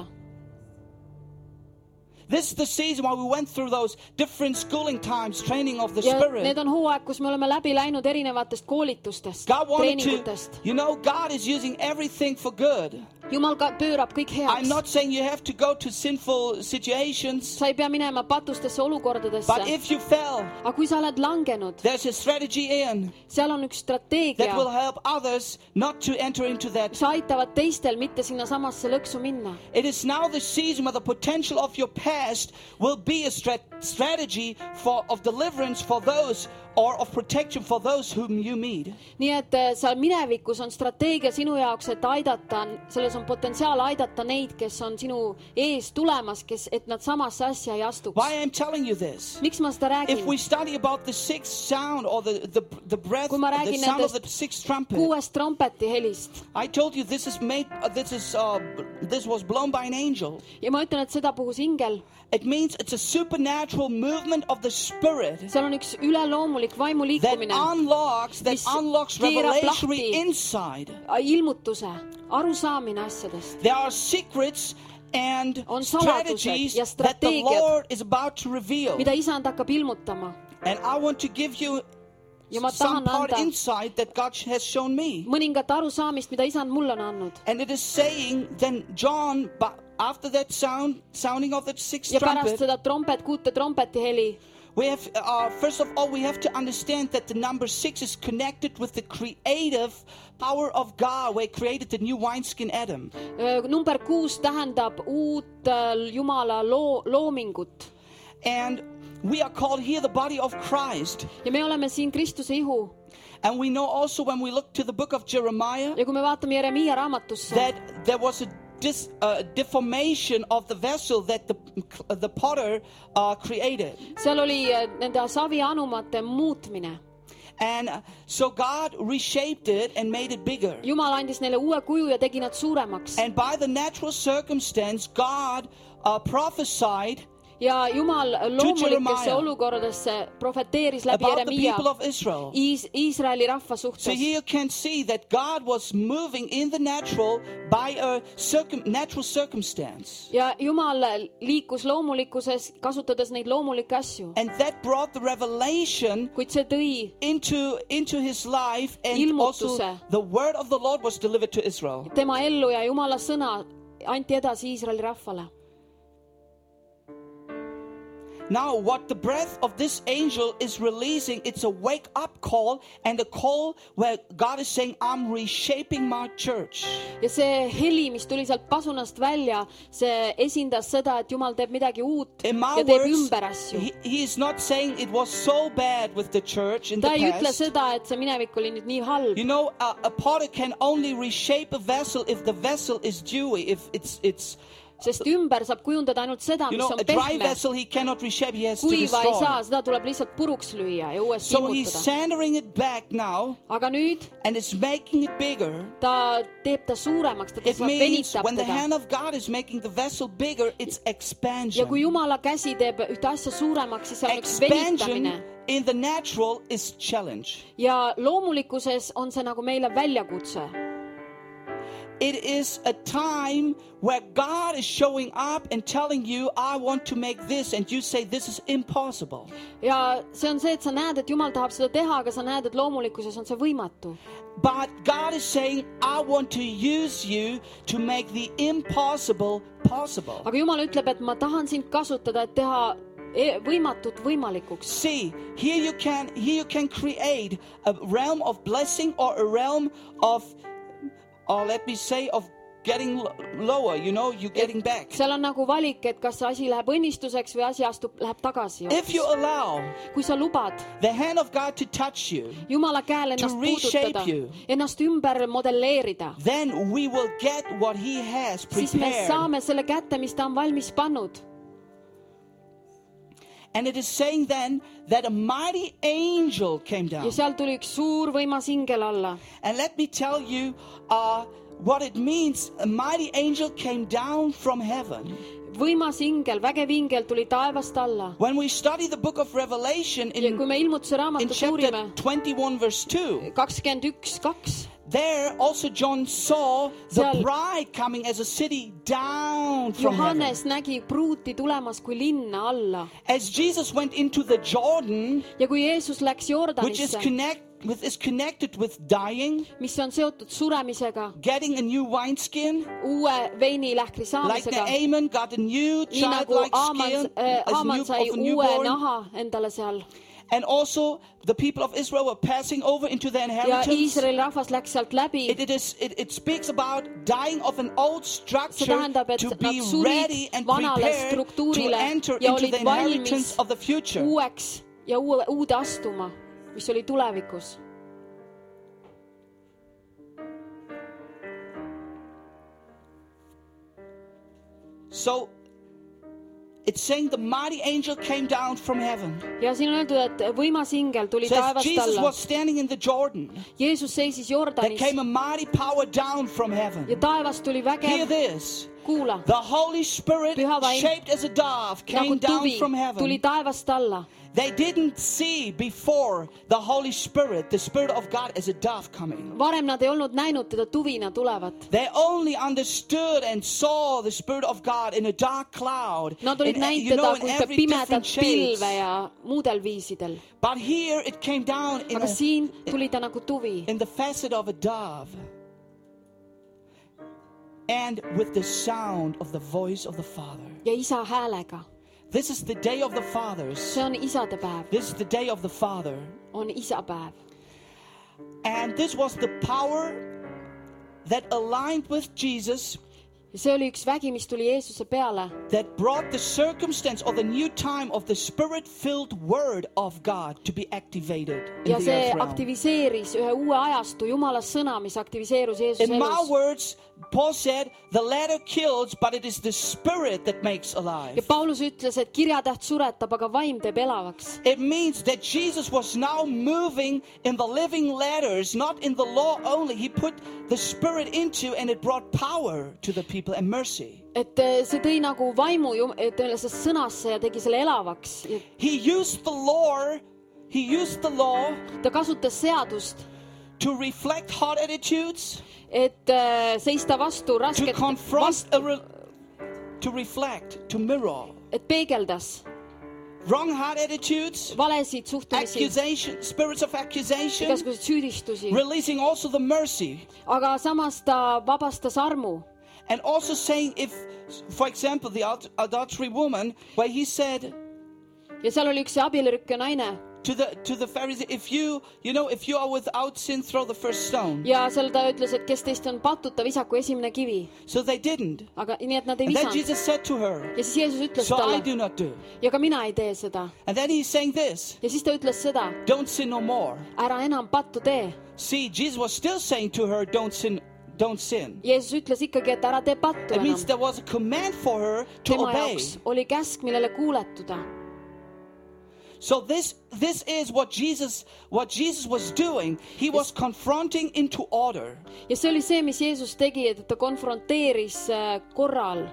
This is the season why we went through those different schooling times, training of the Ja Spirit. need on hooaeg, kus me oleme läbi läinud erinevatest koolitustest, God wanted to, treeningutest. you know, God is using everything for good. Jumal ka pöörab kõik I'm heaks. not saying you have to go to sinful situations, Sa ei pea minema patustesse olukordadesse. but if you fell, Aga kui sa oled langenud, there's a strategy in seal on üks that strateegia, will help others not to enter into that. mis aitavad teistel mitte sinna samasse lõksu minna. It is now the season where the potential of your past will be a strat- strategy for of deliverance for those or of protection for those whom you meet. Nii et äh, seal minevikus on strateegia sinu jaoks, et aidata, selles on potentsiaal aidata neid, kes on sinu ees tulemas, kes, et nad samasse asja ei astuks. Why I'm telling you this? Miks ma seda If we räägin? study about the sixth sound or the the, the breath, Kui ma the räägin sound of nendest the sixth trumpet, Kuuest trompeti helist. I told you this is made. Uh, this is uh, this was blown by an angel. Ja ma ütlen, et seda puhus ingel. It means it's a supernatural movement of the Spirit Seal on üks üleloomulik vaimu that liikumine, unlocks that mis unlocks keerab revelatory lahti insight. ilmutuse, arusaamine asjadest. There are secrets and On saladused strategies ja that the strateegiad, Lord is about to reveal. mida isand hakkab ilmutama. And I want to give you Ja ma some tahan part anda insight that God has shown me. mõningat arusaamist, mida isand mulle on andnud. And it is saying, then John, but after that sound, sounding of the sixth Ja pärast trumpet, seda trompet, kuute trompeti heli, we have, uh, first of all, we have to understand that the number six is connected with the creative power of God, where He created the new wineskin Adam. öö, number kuus tähendab uut äh, Jumala loo, loomingut. And we are called here the body of Christ. Ja me oleme siin Kristuse ihu. And we know also when we look to the book of Jeremiah Ja kui me vaatame Jeremiia raamatusse, that there was a dis, uh, deformation of the vessel that the, the potter uh, created. seal oli äh, nende savianumate muutmine. And uh, so God reshaped it and made it bigger. Jumal andis neile uue kuju ja tegi nad suuremaks. And by the natural circumstance, God uh, prophesied Ja Jumal loomulikesse Jeremiah olukordadesse profeteeris läbi about the Jeremiia people of Israel. Iis- Iisraeli rahva So suhtes. here you can see that God was moving in the natural by a circum, natural circumstance. Ja Jumal liikus loomulikkuses, kasutades neid loomulikke asju. And that brought the revelation Kuid see tõi into, into his life, and Ilmutuse. also the word of the Lord was delivered to Israel. tema ellu ja Jumala sõna anti edasi Iisraeli rahvale. Now, what the breath of this angel is releasing, it's a wake-up call and a call where God is saying, I'm reshaping my church. Ja see heli, mis tuli sealt pasunast välja, see esindas seda, et Jumal teeb midagi uut In my ja teeb words, ümber asju. he, he is not saying it was so bad with the church in the Ta ei ütle past. seda, et see minevik oli nüüd nii halb. You know, a, a potter can only reshape a vessel if the vessel is dewy, if it's it's sest ümber saab kujundada ainult seda, You mis know, on a dry pehme. vessel he cannot reshape, he has to Kuiva ei saa, destroy. seda tuleb lihtsalt puruks lüüa ja uuesti So he's immutada. centering it back now Aga nüüd and is making it bigger. ta teeb ta suuremaks, ta It tõstab, means venitab when the teda. hand of God is making the vessel bigger, it's Ja expansion. kui Jumala käsi teeb ühte asja suuremaks, siis see on üks Expansion venitamine. in the natural is challenge. Ja loomulikkuses on see nagu meile väljakutse. It is a time where God is showing up and telling you, I want to make this, and you say, this is impossible. Ja see on see, et sa näed, et Jumal tahab seda teha, aga sa näed, et loomulikkuses on see võimatu. But God is saying, I want to use you to make the impossible possible. Aga Jumal ütleb, et ma tahan sind kasutada, et teha e- võimatut võimalikuks. See, here you can here you can create a realm of blessing or a realm of, or let me say, of getting l- lower, you know, you getting back. Seal on nagu valik, et kas see asi läheb õnnistuseks või asi astub, läheb tagasi. If you allow Kui sa lubad the hand of God to touch you, Jumala käel ennast To reshape puudutada, you. ennast ümber modelleerida, then we will get what he has siis me prepared. saame selle kätte, mis ta on valmis pannud. And it is saying then that a mighty angel came down. Ja seal tuli üks suur võimas ingel alla. And let me tell you uh, what it means. A mighty angel came down from heaven. Võimas ingel, vägev ingel tuli taevast alla. When we study the book of Revelation Ja in, kui me ilmutuse in raamatut chapter uurime, twenty-one verse two, kakskümmend üks, kaks, there also John saw the Seal- bride coming as a city down from heaven. Johannes nägi pruuti tulemas kui linna alla. As Jesus went into the Jordan, Ja kui Jeesus läks which is Jordanisse, connect with is connected with dying, mis on seotud suremisega, getting a new wineskin, uue veinilähkri like saamisega, Naaman got a new nii nagu childlike Aaman, skin äh, as a Aaman new, sai of a uue newborn, naha endale seal. and also the people of Israel were passing over into their Ja inheritance. Iisraeli rahvas läks sealt läbi. It, it is it, it speaks about dying of an old See structure tähendab, et to nad be surid ready and vanale prepared to struktuurile enter ja into olid the inheritance valmis of the future. uueks ja uue, uude astuma, mis oli tulevikus. So it's saying the mighty angel came down from heaven. Ja siin on öeldud, et võimas ingel tuli Says taevast Jesus alla. was standing in the Jordan. Jeesus seisis There Jordanis came a mighty power down from heaven. ja taevast tuli Hear vägev, this. kuula, The Holy Spirit, Püha vaim, shaped as a dove, nagu came down tuvi from tuli heaven. taevast alla. They didn't see before the Holy Spirit, the Spirit of God, as a dove coming. Varem nad ei olnud näinud teda tuvina tulevat. They only understood and saw the Spirit of God in a dark cloud. Nad olid in, näinud you know, teda in kui every pimedat different shades. pilve ja muudel viisidel. But here it came down in, Aga a, siin tuli ta nagu tuvi in the facet of a dove. And with the sound of the voice of the Father. ja isa häälega. This is the day of the fathers. See on isadepäev, This is the day of the Father. on isapäev. And this was the power that aligned with Jesus, Ja see oli üks vägi, mis tuli Jeesuse peale, that brought the circumstance or the new time of the Spirit-filled Word of God to be activated in ja the see earth realm. aktiviseeris ühe uue ajastu, Jumala sõna, mis aktiviseerus Jeesuse In my elus. words, Paul said, the letter kills, but it is the Spirit that makes Ja alive. Paulus ütles, et kirjatäht suretab, aga vaim teeb elavaks. It means that Jesus was now moving in the living letters, not in the law only. He put the Spirit into, and it brought power to the people and mercy. Et see tõi nagu vaimu ju- et sellesse sõnasse ja tegi selle elavaks. Ja He used the law, he used the law ta kasutas seadust, to reflect hard attitudes, et äh, seista vastu to rasket, confront, a re- to reflect, to mirror et peegeldas wrong hard attitudes, valesid suhtumisi, accusation, spirits of accusation, igasuguseid süüdistusi, releasing also the mercy, aga samas ta vabastas armu. and also saying if, for example, the adul- adultery woman, where he said Ja seal oli üks abielurikka naine to the to the Pharisees, if you you know if you are without sin, throw the first stone. ja seal ta ütles, et kes teist on patuta, visaku esimene kivi. So they didn't. Aga nii, et nad ei And then visanud. Jesus said to her, Ja siis Jeesus ütles so I talle, do not do. ja ka mina ei tee seda. And then he's saying this, Ja siis ta ütles seda, don't sin no more. ära enam pattu tee. See, Jesus was still saying to her, don't sin, don't sin. Jeesus ütles ikkagi, et ära tee pattu It means enam. there was a command for her to Tema obey. jaoks oli käsk, millele kuuletuda. So this this is what Jesus what Jesus was doing. He was confronting into order. Ja see oli see, mis Jeesus tegi, et ta konfronteeris korral.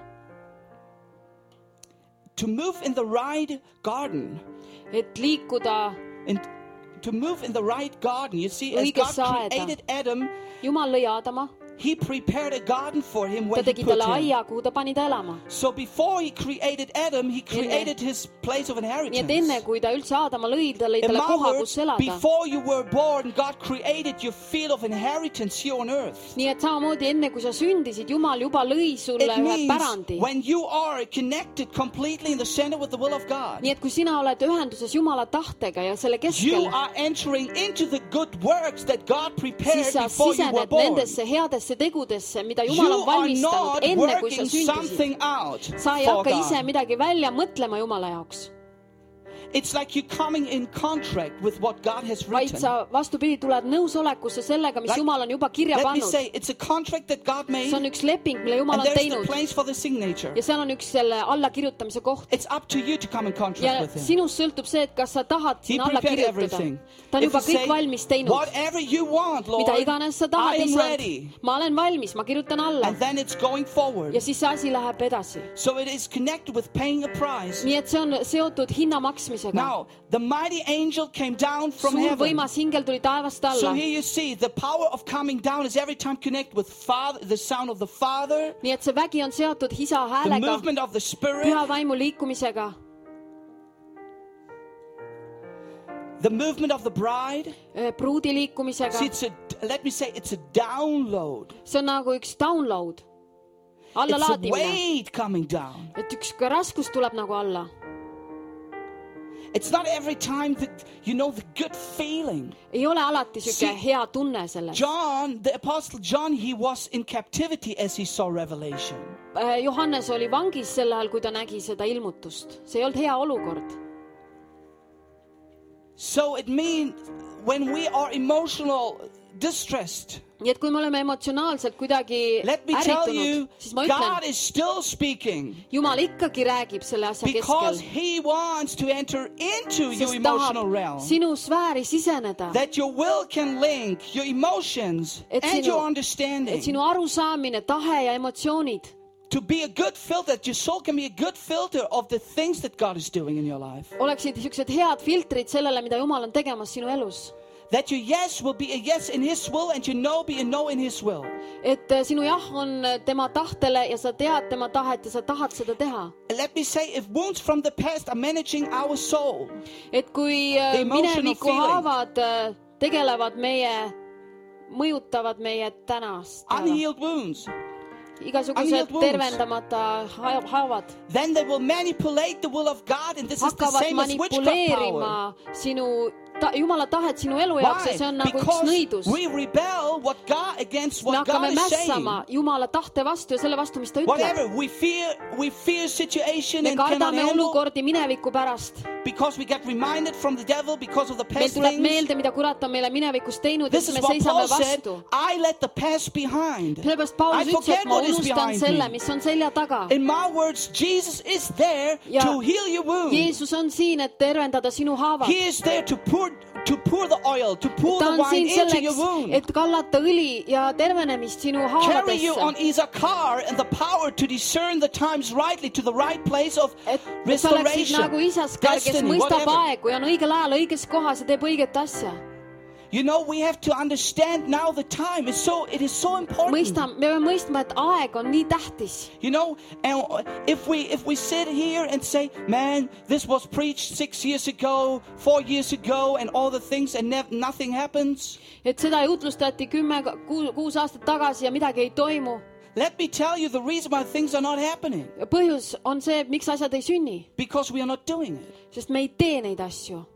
To move in the right garden. Et liikuda And to move in the right garden. You see, as God created Adam, Jumal lõi Aadama. He prepared a garden for him Ta where he tegi put talle him. aia, kuhu ta pani ta elama. So before he created Adam, he created his place of Nii et inheritance. enne, kui ta üldse Aadama lõi, ta lõi In talle my koha, words, kus elada. before you were born, God created your field of inheritance here on earth. Nii et samamoodi enne, kui sa sündisid, Jumal juba lõi sulle It ühe means pärandi. when you are connected completely in the center with the will of God, Nii et kui sina oled ühenduses Jumala tahtega ja selle you keskel, are entering into the good works that God prepared siis sa before you were sisened born. nendesse headesse tegudesse, mida You Jumal on are valmistanud not enne, kui sa working sündisid. something out Sa ei for hakka ise God. midagi välja mõtlema Jumala jaoks, It's like you're coming in contract with what God has vaid written. sa vastupidi tuled nõusolekusse sellega, mis Like- Jumal on juba kirja Let me pannud. say, it's a contract that God made, See on üks leping, mille Jumal and on there's the teinud place for the signature. ja seal on üks selle allakirjutamise koht. It's up to you to come in contract Ja with Him. sinust sõltub see, et kas sa tahad He sinna alla prepared kirjutada. everything. Ta on If juba you kõik say, valmis teinud. whatever you want, Lord, Mida iganes sa I tahad, am isand, ready. ma olen valmis, ma kirjutan alla. And then it's going forward. Ja siis see asi läheb edasi. So it is connected with paying a price. Nii et see on seotud hinna maksmisega. Now, the mighty angel came down from Suur heaven. võimas hingel tuli taevast So alla. here you see, the power of coming down is every time connected with Father, the sound of the Father, Nii et see vägi on seotud isa the häälega, movement of the Spirit, püha vaimu liikumisega, the movement of the bride. pruudi liikumisega. See, it's a, let me say, it's a download. See on nagu üks download, It's a allalaadimine. weight coming down. Et üks ka raskus tuleb nagu alla. It's not every time that, you know, the good feeling. Ei ole alati siuke See, hea tunne selles. John, the Apostle John, he was in captivity as he saw Revelation. Johannes oli vangis sel ajal, kui ta nägi seda ilmutust. See ei olnud hea olukord. So it means when we are emotional distressed, Nii et kui me oleme emotsionaalselt kuidagi let me tell you, ärritunud, siis ma God ütlen, is still speaking Jumal ikkagi räägib selle asja because keskel. He wants to enter into your Sest emotional tahab realm. sinu sfääri siseneda. That your will can link your emotions Et and sinu- your Et understanding. sinu arusaamine, tahe ja emotsioonid. To be a good filter, that your soul can be a good filter of the things that God is doing in your life. Oleksid siuksed head filtrid sellele, mida Jumal on tegemas sinu elus. That your yes will be a yes in His will and your no be a no in His will. Et sinu jah on tema tahtele ja sa tead tema tahet ja sa tahad seda teha. And let me say, if wounds from the past are managing our soul, Et kui The emotional mineviku feeling. haavad tegelevad meie, mõjutavad meie tänast. unhealed wounds, Igasugused unhealed wounds. tervendamata ha- haavad then they will manipulate the will of God, and this is the hakkavad same as witchcraft power. manipuleerima sinu ta, Jumala tahet sinu elu jaoks ja see on Why? nagu üks Because nõidus. we rebel what God against Me what God hakkame is saying. mässama Jumala tahte vastu ja selle vastu, mis ta ütleb. Whatever we fear, we fear situation Me and cannot kardame handle olukordi mineviku pärast. because we get reminded from the devil because of the Meil past tuleb things. meelde, mida kurat on meile minevikus teinud ja This siis is me what seisame Paul said. vastu. I let the past behind. Sellepärast I Paulus ütles, forget et ma what is unustan behind selle, me. mis on selja taga. In my words, Jesus is there Ja to heal your wound. Jeesus on siin, et tervendada sinu haavad. He is there to pour to pour the oil, to pour Ta the on wine siin into your selleks, wound. et kallata õli ja tervenemist sinu Carry you on haavadesse. Issachar and the power to discern the times rightly to the right place of Et sa oleksid restoration, nagu Isaskar, kes destiny, mõistab whatever. aegu ja on õigel ajal õiges kohas ja teeb õiget asja. You know, we have to understand now the time. It's so, it is so important. Mõista, me peame mõistma, et aeg on nii tähtis. You know, and if we if we sit here and say, man, this was preached six years ago, four years ago, and all the things, and ne- nothing happens. Et seda jutlustati kümme, kuus, kuus aastat tagasi ja midagi ei toimu. Let me tell you the reason why things are not happening. Põhjus on see, miks asjad ei sünni. Because we are not doing it. Sest me ei tee neid asju.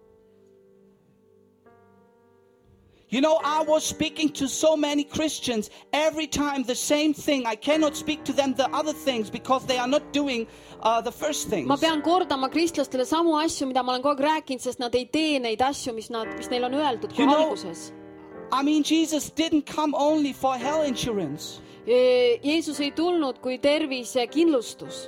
You know, I was speaking to so many Christians every time the same thing. I cannot speak to them the other things because they are not doing uh, the first things. Ma pean kordama kristlastele samu asju, mida ma olen kogu aeg rääkinud, sest nad ei tee neid asju, mis, nad, mis neil on öeldud You know, alguses. I mean, Jesus didn't come only for health insurance. Jeesus ei tulnud kui tervisekindlustus.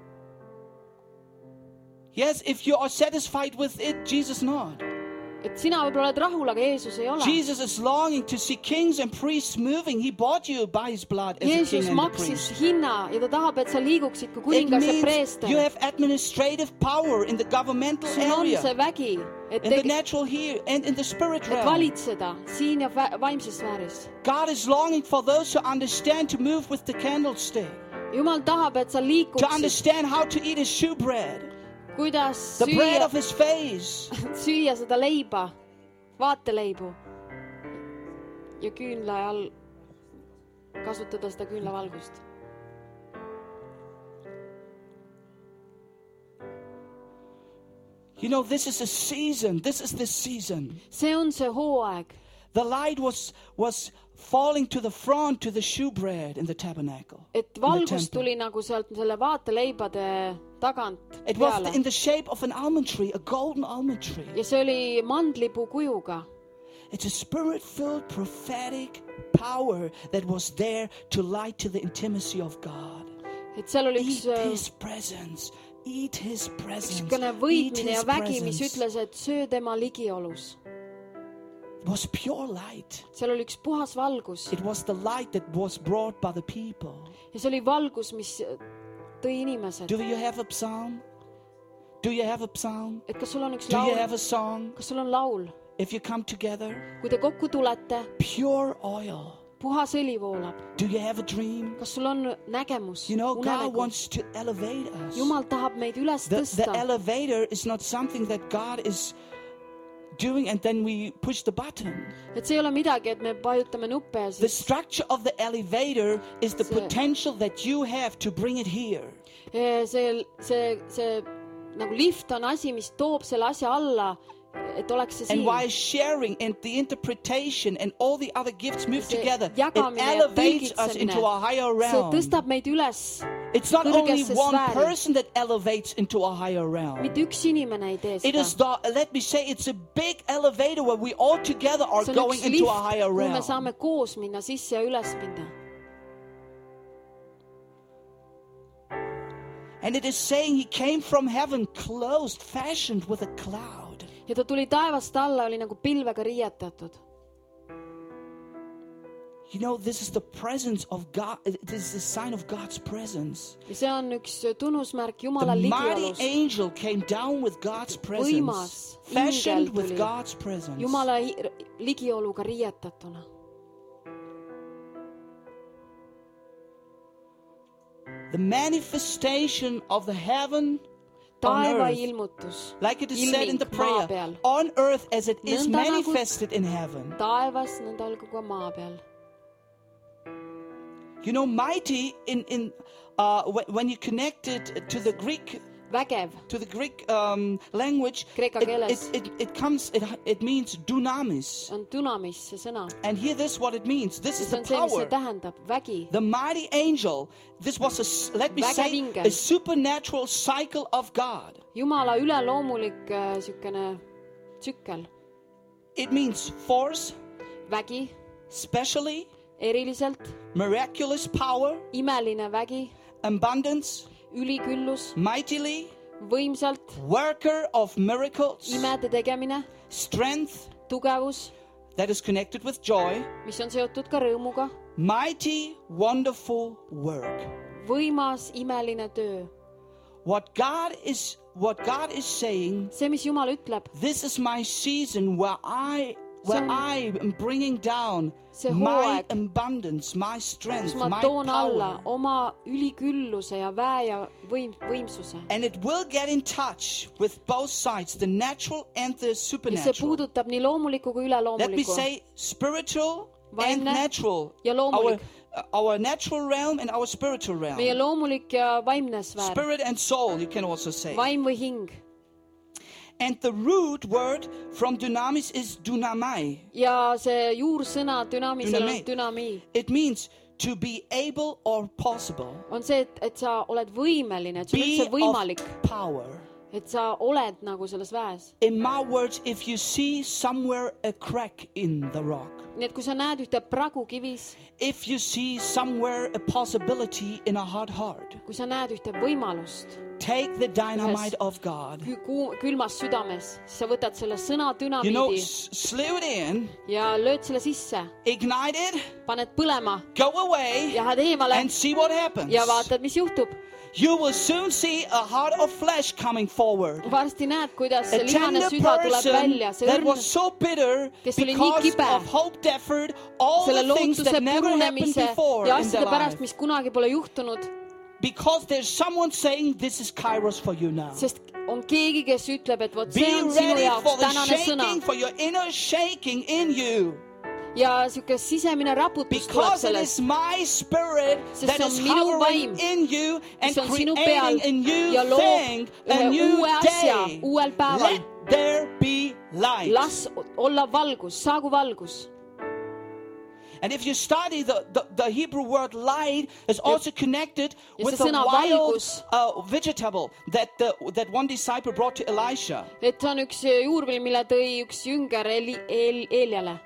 Yes, if you are satisfied with it, Jesus not. Et sina võib-olla oled rahul, aga Jeesus ei ole. Jesus is longing to see kings and priests moving. He bought you by his blood as a king Jeesus and a maksis priest. hinna ja ta tahab, et sa liiguksid kui It kuningas ja means preester. you have administrative power in the governmental Sul on area, see vägi, et, in the teg- natural here and in the spirit et realm. valitseda siin ja vä- vaimses sfääris. God is longing for those who understand to move with the candlestick, Jumal tahab, et sa to liikuksid, understand how to eat his shewbread, kuidas the bread süüa, of his face. süüa seda leiba, vaateleibu ja küünla all kasutada seda küünlavalgust. You know, this is a season. This is the season. See on see hooaeg. The light was was falling to the front to the shewbread in the tabernacle. Et in the valgus temple. tuli nagu sealt selle vaateleibade tagant It was peale. in the shape of an almond tree, a golden almond tree. Ja see oli mandlipuu kujuga. It's a spirit-filled prophetic power that was there to light to the intimacy of God. Et seal oli üks Eat his presence. Eat his presence. ükskõne Eat võitmine ja his vägi, mis presence. ütles, et söö tema ligiolus. It was pure light. Seal oli üks puhas valgus. It was the light that was brought by the people. Ja see oli valgus, mis tõi inimesed. Do you have a psalm? Do you have a psalm? Et kas sul on üks Do you laul? have a song? Kas sul on laul? If you come together, Kui te kokku tulete, pure oil. puhas õli voolab. Do you have a dream? Kas sul on nägemus? You know, God Unenägu? wants to elevate us. Jumal tahab meid üles The, the tõsta. elevator is not something that God is doing and then we push the button. Et see ei ole midagi, et me vajutame nuppe ja The siis structure of the elevator is the See- potential that you have to bring it here. eh, see, see, see nagu lift on asi, mis toob selle asja alla, et oleks see And siin. while sharing and the interpretation and all the other gifts move See together, it jagamine ja elevates us tõlgitsemine, into a higher see realm. tõstab meid üles. It's not only kõrgesse one sfääri. person that elevates into a higher realm. Mitte üks inimene ei tee It is seda. the, let me say, it's a big elevator where we all together are See on going üks into lift, a higher kuhu me realm. saame koos minna sisse ja üles minna. And it is saying he came from heaven clothed, fashioned with a cloud. Ja ta tuli taevast alla, oli nagu pilvega riietatud. You know, this is the presence of God. This is the sign of God's presence. Ja see on üks tunnusmärk The Jumala mighty ligiolust. angel came down with God's presence, Võimas fashioned ingel with tuli. God's presence. Jumala hi- ligioluga riietatuna. The manifestation of the heaven on Taeva earth, ilmutus. like it is said in the Ilming maa prayer, peal. on earth as it is Nõnda nagu- manifested in heaven. Taevas, nõnda olgu ka maa peal. You know, mighty in in uh, when, when you connect it to the Greek Vägev. to the Greek um, language, Kreeka it, keeles. it, it, it comes. It, it means dunamis, On dunamis see sõna. and hear this: what it means. This Ja is see the on see, mis see power. tähendab. Vägi. The mighty angel. This was a s- let me Vägev say ingel. a supernatural cycle of God. Jumala üleloomulik äh, sükene tsükkel. It means force, Vägi. specially, Eriliselt. miraculous power, Imeline vägi. abundance, Üliküllus. mightily, Võimsalt. worker of miracles, Imede tegemine. strength Tugevus. that is connected with joy, Mis on seotud ka rõõmuga. mighty, wonderful work. Võimas, imeline töö. What God is, what God is saying, See, mis Jumal ütleb. this is my season where I, where See on- I am bringing down See my hooaeg, abundance, my kus strength, ma my toon alla power. oma ülikülluse ja väe ja võim, võimsuse. And it will get in touch with both sides, the natural and the Ja see supernatural. puudutab nii loomulikku kui Let me üleloomulikku. say spiritual and Vaimne natural. ja Our, loomulik. our natural realm and our spiritual Meie realm. loomulik ja vaimne sfäär. Spirit and soul, you can also say. Vaim või hing. And the root word from dunamis is dunamai. Ja see juursõna dünamisel on Dünamii. dünamii. It means to be able or possible. On see, et, et sa oled võimeline, et sul Be üldse võimalik of power. et sa oled nagu selles väes. In my words, if you see somewhere a crack in the rock, Nii et kui sa näed ühte pragu kivis, if you see somewhere a possibility in a hard heart, kui sa näed ühte võimalust take the dynamite of God. kü- ku- külmas südames, siis sa võtad selle sõna You know, dünamiidi s- slew it in, ja lööd selle sisse, ignite it, paned põlema go away, ja lähed eemale and see what happens. ja vaatad, mis juhtub. You will soon see a heart of flesh coming forward. Varsti näed, kuidas A see lihane tender süda tuleb person välja, see that õrn was so bitter kes oli nii because kibe of hope deferred, all selle the things lootuse that never happened purunemise before ja in their asjade pärast, life. mis kunagi pole juhtunud, Because there's someone saying this is Kairos for you now. sest on keegi, kes ütleb, et vot Be see on sinu ready jaoks for the tänane sõna shaking, for your inner shaking in you. ja siuke sisemine raputus tuleb Because it sellest, is my spirit Sest that see on is minu hovering vaim, in you and mis on sinu peal creating a new ja loob thing, a ühe new uue asja day. uuel päeval. Let there be light. Las olla valgus, saagu valgus. And if you study the, the, the Hebrew word light is also connected ja with see the sõna wild valgus- uh, vegetable that, the, that one disciple brought to Elisha. Et see on üks juurvili, mille tõi üks jünger Eli, El, Eljale.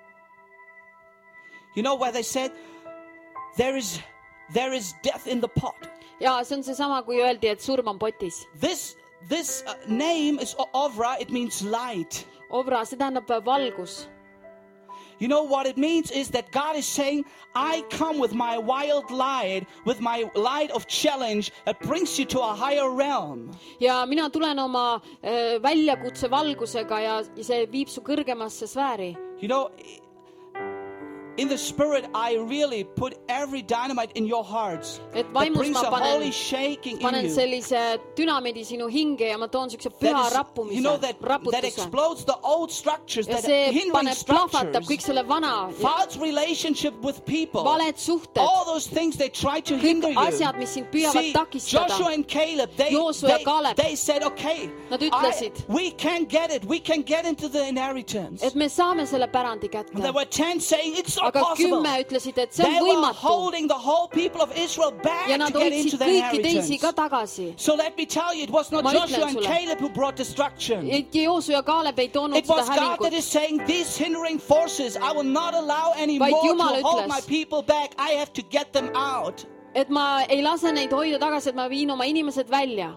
You know where they said, there is, there is death in the pot. Ja see on seesama, kui öeldi, et surm on potis. This, this uh, name is Ovra, it means light. Ovra, see tähendab valgus. You know what it means is that God is saying, I come with my wild light, with my light of challenge that brings you to a higher realm. Ja mina tulen oma äh, väljakutse valgusega ja, ja see viib su kõrgemasse sfääri. You know, in the spirit, I really put every dynamite in your hearts Et that vaimus brings ma a holy panen, shaking in panen you. sellise dünamiidi sinu hinge ja ma toon siukse That püha is, rappumise, you know, that, that raputuse. explodes the old structures, Ja that see hindering paneb, plahvatab kõik structures, selle vana, false relationship with people, valed suhted, all those things they try to hinder kõik you. asjad, mis sind püüavad See, takistada. Joshua and Caleb, they, Joosua ja they, Kaalep. they said, okay, Nad I, ütlesid, we can get it. We can get into the inheritance. et me saame selle pärandi And there kätte. were ten saying, it's not Aga possible. kümme ütlesid, et see They on were võimatu. holding the whole people of Israel back Ja to nad get into hoidsid the kõiki teisi inheritance. ka tagasi. So let me tell you, it was not Ma Joshua ütlen and sulle. Caleb who brought destruction. Et Joosu ja Kaalep ei toonud It seda was God that hävingut. is saying, these hindering forces, I will not allow anymore Vaid to Jumal hold ütles. my people back. I have to get them out. Et ma ei lase neid hoida tagasi, et ma viin oma inimesed välja.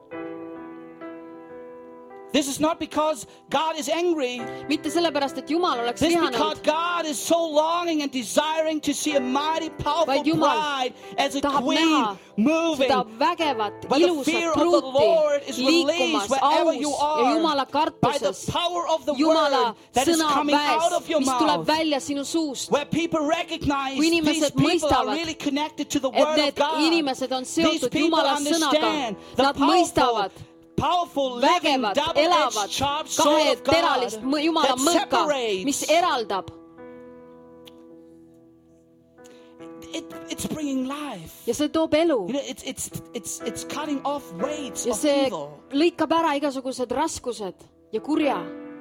This is not because God is angry. Mitte sellepärast, et Jumal oleks This is because vihanud, God is so longing and desiring to see a mighty, powerful Vaid Jumal bride as a tahab queen näha moving. seda vägevat, But the fear ilusat of the Lord pruuti is released liikumas wherever you aus ja are Jumala by the kartuses. power of the Jumala word that is sõna coming out of väes, your mis tuleb mouth. välja sinu suust. Where people recognize Kui these inimesed people are mõistavad, really connected to the et word of need God. inimesed on These seotud people Jumala sõnaga. understand the Nad powerful, mõistavad powerful, living, vägevat, double-edged, elavat, sharp sword of God kaheteralist Jumala that mõõka, mis separates. eraldab. It, it's bringing life. Ja see toob elu. You know, it's, it's, it's, it's cutting off weights Ja of see evil. lõikab ära igasugused raskused ja kurja.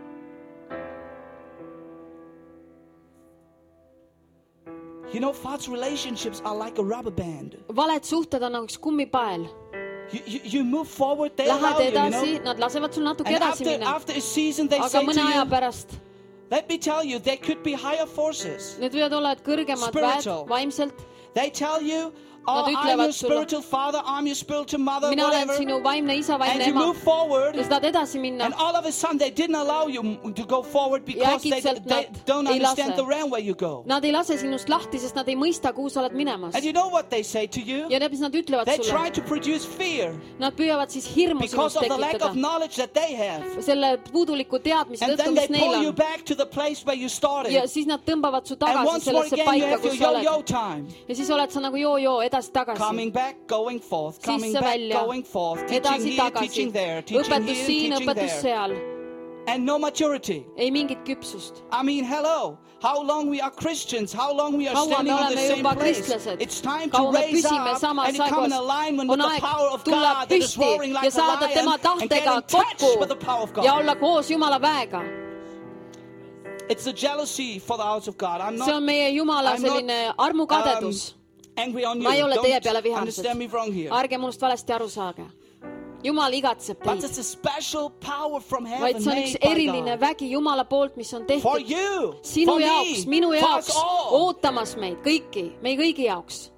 You know, false relationships are like a rubber band. Valed suhted on nagu üks kummipael. You, you, you move forward, they allow Lähed you, you edasi, know. nad lasevad sul natuke And edasi after, minna. after a season, they Aga say to mõne aja you, pärast let me tell you, there could be higher forces. need võivad olla et kõrgemad väed Spiritual. vaimselt. They tell you, oh, Nad I'm ütlevad your sulle, spiritual father, I'm your spiritual mother, Mina olen whatever. sinu vaimne isa, And vaimne you ema. move forward, Ja sa tahad edasi minna. and all of a sudden they didn't allow you to go forward because they, äkitselt they nad don't ei understand lase. the realm where you go. Nad ei lase sinust lahti, sest nad ei mõista, kuhu sa oled minemas. And you know what they say to you? Ja mis nad ütlevad They try sulle? to produce fear Nad püüavad siis hirmu because sinust of the lack tekitada. of knowledge that they have. Selle puuduliku teadmise And tõttu, then they mis neil pull you on. back to the place where you started. Ja siis nad tõmbavad su And tagasi once more sellesse again, you paika, have your kus sa oled. yo-yo time. Ja siis oled sa nagu joo-joo edasi-tagasi. Coming back, going forth, coming Sisse back, välja. going forth, teaching here, Edasi-tagasi. teaching there, teaching Õpetus here, siin, teaching õpetus there. seal. And no maturity. Ei mingit küpsust. I mean, hello. How long we are Christians, how long we are Kaua me standing on the oleme same juba place. kristlased? It's time to Kaua me raise püsime up samas and come in saigus? alignment with On the aeg power of tulla God that is roaring püsti like ja a saada tema lion and get tahtega in touch kokku with the power of ja God. olla koos Jumala väega. It's a jealousy for the house of God. I'm See on not meie Jumala I'm not, selline armukadedus. angry on you. Ma ei ole teie peale Don't vihased. understand me wrong here. Ärge minust valesti aru saage. Jumal igatseb But teid, it's a special power from vaid heaven see on üks made by eriline God. vägi Jumala poolt, mis on For tehtud you, sinu for jaoks, me, minu for jaoks, us all. ootamas meid kõiki, meie kõigi jaoks.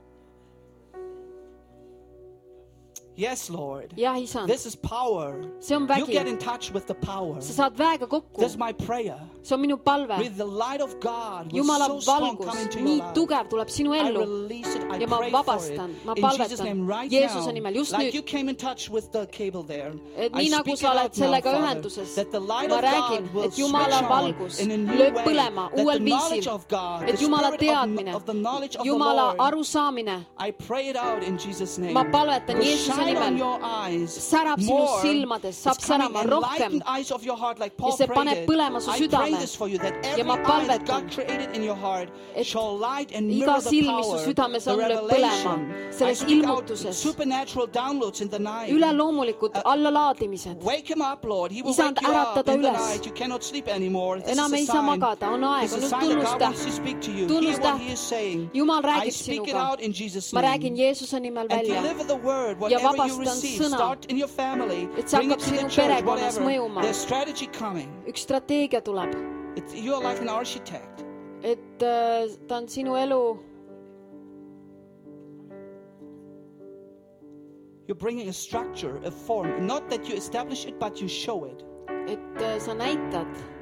Yes, Lord. Jah, isand, This is power. see on You vägi. get in touch with the power. Sa saad väega kokku. This is my prayer. See on minu palve. With the light of God will Jumala so strong valgus come into nii your life. tugev tuleb sinu I ellu release it. I ja ma pray for it. vabastan, ma In Jesus' palvetan name right Jeesuse now. nimel just Like nüüd. you came in touch with the cable there. Et I nii nagu speak sa it oled out now, sellega Father, ühenduses, that the light ma of räägin, God will et Jumala switch on valgus in a new lööb way. põlema That uuel the knowledge viisil, of God, et the Jumala spirit of, teadmine, of the knowledge of the Jumala Lord, arusaamine, I pray it out in Jesus' name. ma palvetan Will Jeesuse shine on nimel, your eyes särab sinu more. silmades, saab It's coming särama and rohkem lighten eyes of your heart like Paul ja see prayed paneb it. põlema su I pray südame. this for you that Ja every ma eye that palvetan, God created in your heart et shall light and iga mirror the silm, mis su power, südames the on, lööb revelation. põlema I selles speak out ilmutuses. supernatural downloads in the night. Üleloomulikud allalaadimised. Wake him up, Lord. He will Isand, wake you up äratada in the üles. night. You cannot sleep anymore. This Enam is ei a saa sign. magada, on aeg, This on is a nüüd sign that God tunnusta. wants to speak to you. Hear Tunnusta. what he is saying. Jumal I räägib speak it sinuga. out in Jesus' Ma räägin name. Jeesuse nimel And välja, deliver the word, ja whatever you vabastan receive. sõna, Start in your family. et see Bring it hakkab to the sinu church, perekonnas whatever. mõjuma. There's strategy coming. üks strateegia tuleb, It's, you're like an architect. et äh, ta on sinu elu, You're bringing a structure, a form. Not that you establish it, but you show it. et äh, sa näitad.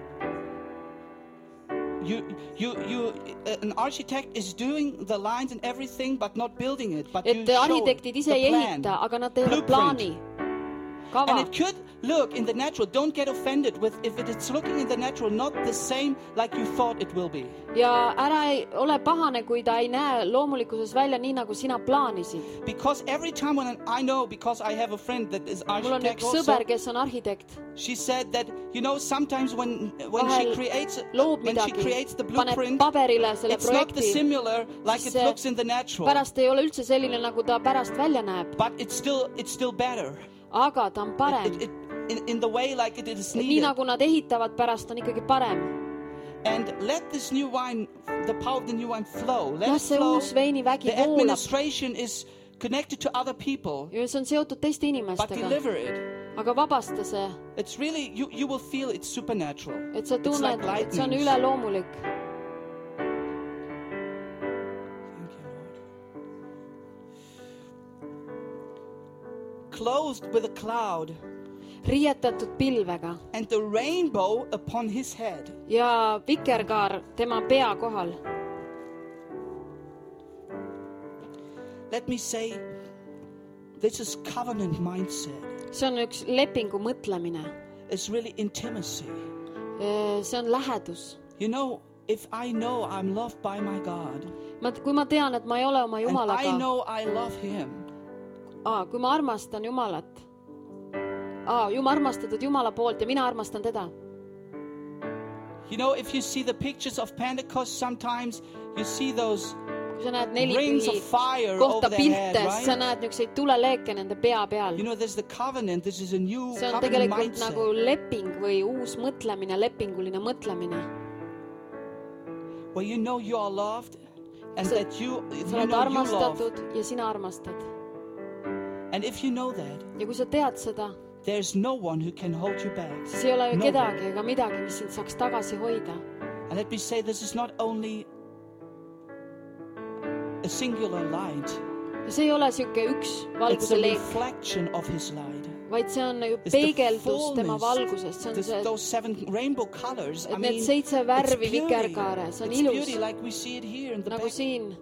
You, you, you. uh, An architect is doing the lines and everything, but not building it. But you Et show arhitektid ise the ei plan. ehita, aga nad teevad Blueprint. plaani, kava. And it could look in the natural. Don't get offended with if it's looking in the natural, not the same like you thought it will be. Ja ära ei ole pahane, kui ta ei näe loomulikkuses välja nii, nagu sina plaanisid. Because every time when I know, because I have a friend that is Mul on architect üks sõber, also, kes on arhitekt, she said that you know sometimes when when Vahel she creates loob when she midagi, creates the paneb blueprint, paberile selle it's not the projekti, similar like siis it see looks in the natural, pärast ei ole üldse selline, nagu ta pärast välja näeb, but it's still it's still better. aga ta on parem. It, it, in, in the way like it is Et nii needed. nagu nad ehitavad pärast, on ikkagi parem. And let this new wine, the power of the new wine flow. Let Las it see flow. uus veinivägi The voolab administration is connected to other people, ja see on seotud teiste but inimestega, deliver it. aga vabasta see, It's really, you, you will feel it's supernatural. et sa It's tunned, like et see on lightnings. üleloomulik. Thank you, Lord. Clothed with a cloud Riietatud pilvega and the rainbow upon his head. ja vikerkaar tema pea kohal. Let me say, this is covenant mindset. See on üks lepingu mõtlemine. It's really intimacy. See on lähedus. You know, if I know I'm loved by my God, Ma, kui ma tean, et ma ei ole oma and I Jumalaga, know I love him, aa, kui ma armastan Jumalat, aa, ju ma armastatud Jumala poolt ja mina armastan teda. you know, if you see the pictures of Pentecost, sometimes you see those Kui sa näed neli rings of pühi fire kohta over their head, pilte, right? sa näed niisuguseid tuleleeke nende pea peal. You know, there's the covenant. This is a new See on covenant tegelikult mindset. nagu leping või uus mõtlemine, lepinguline mõtlemine. Where you know you are loved and Sa- that you, if Sa you oled know you love. armastatud ja sina armastad. And if you know that, Ja kui sa tead seda, there's no one who can hold you back. siis ei ole ju No kedagi ega midagi, mis sind saaks tagasi hoida. And let me say, this is not only a singular light. Ja see ei ole siuke üks It's a valguse leek, reflection of his light. vaid see on ju It's the peegeldus tema fullness, valgusest. See on this, see, those seven rainbow colors. I et need mean, seitse it's värvi beauty. vikerkaare, see on It's ilus, beauty like we see it here in the nagu back. siin.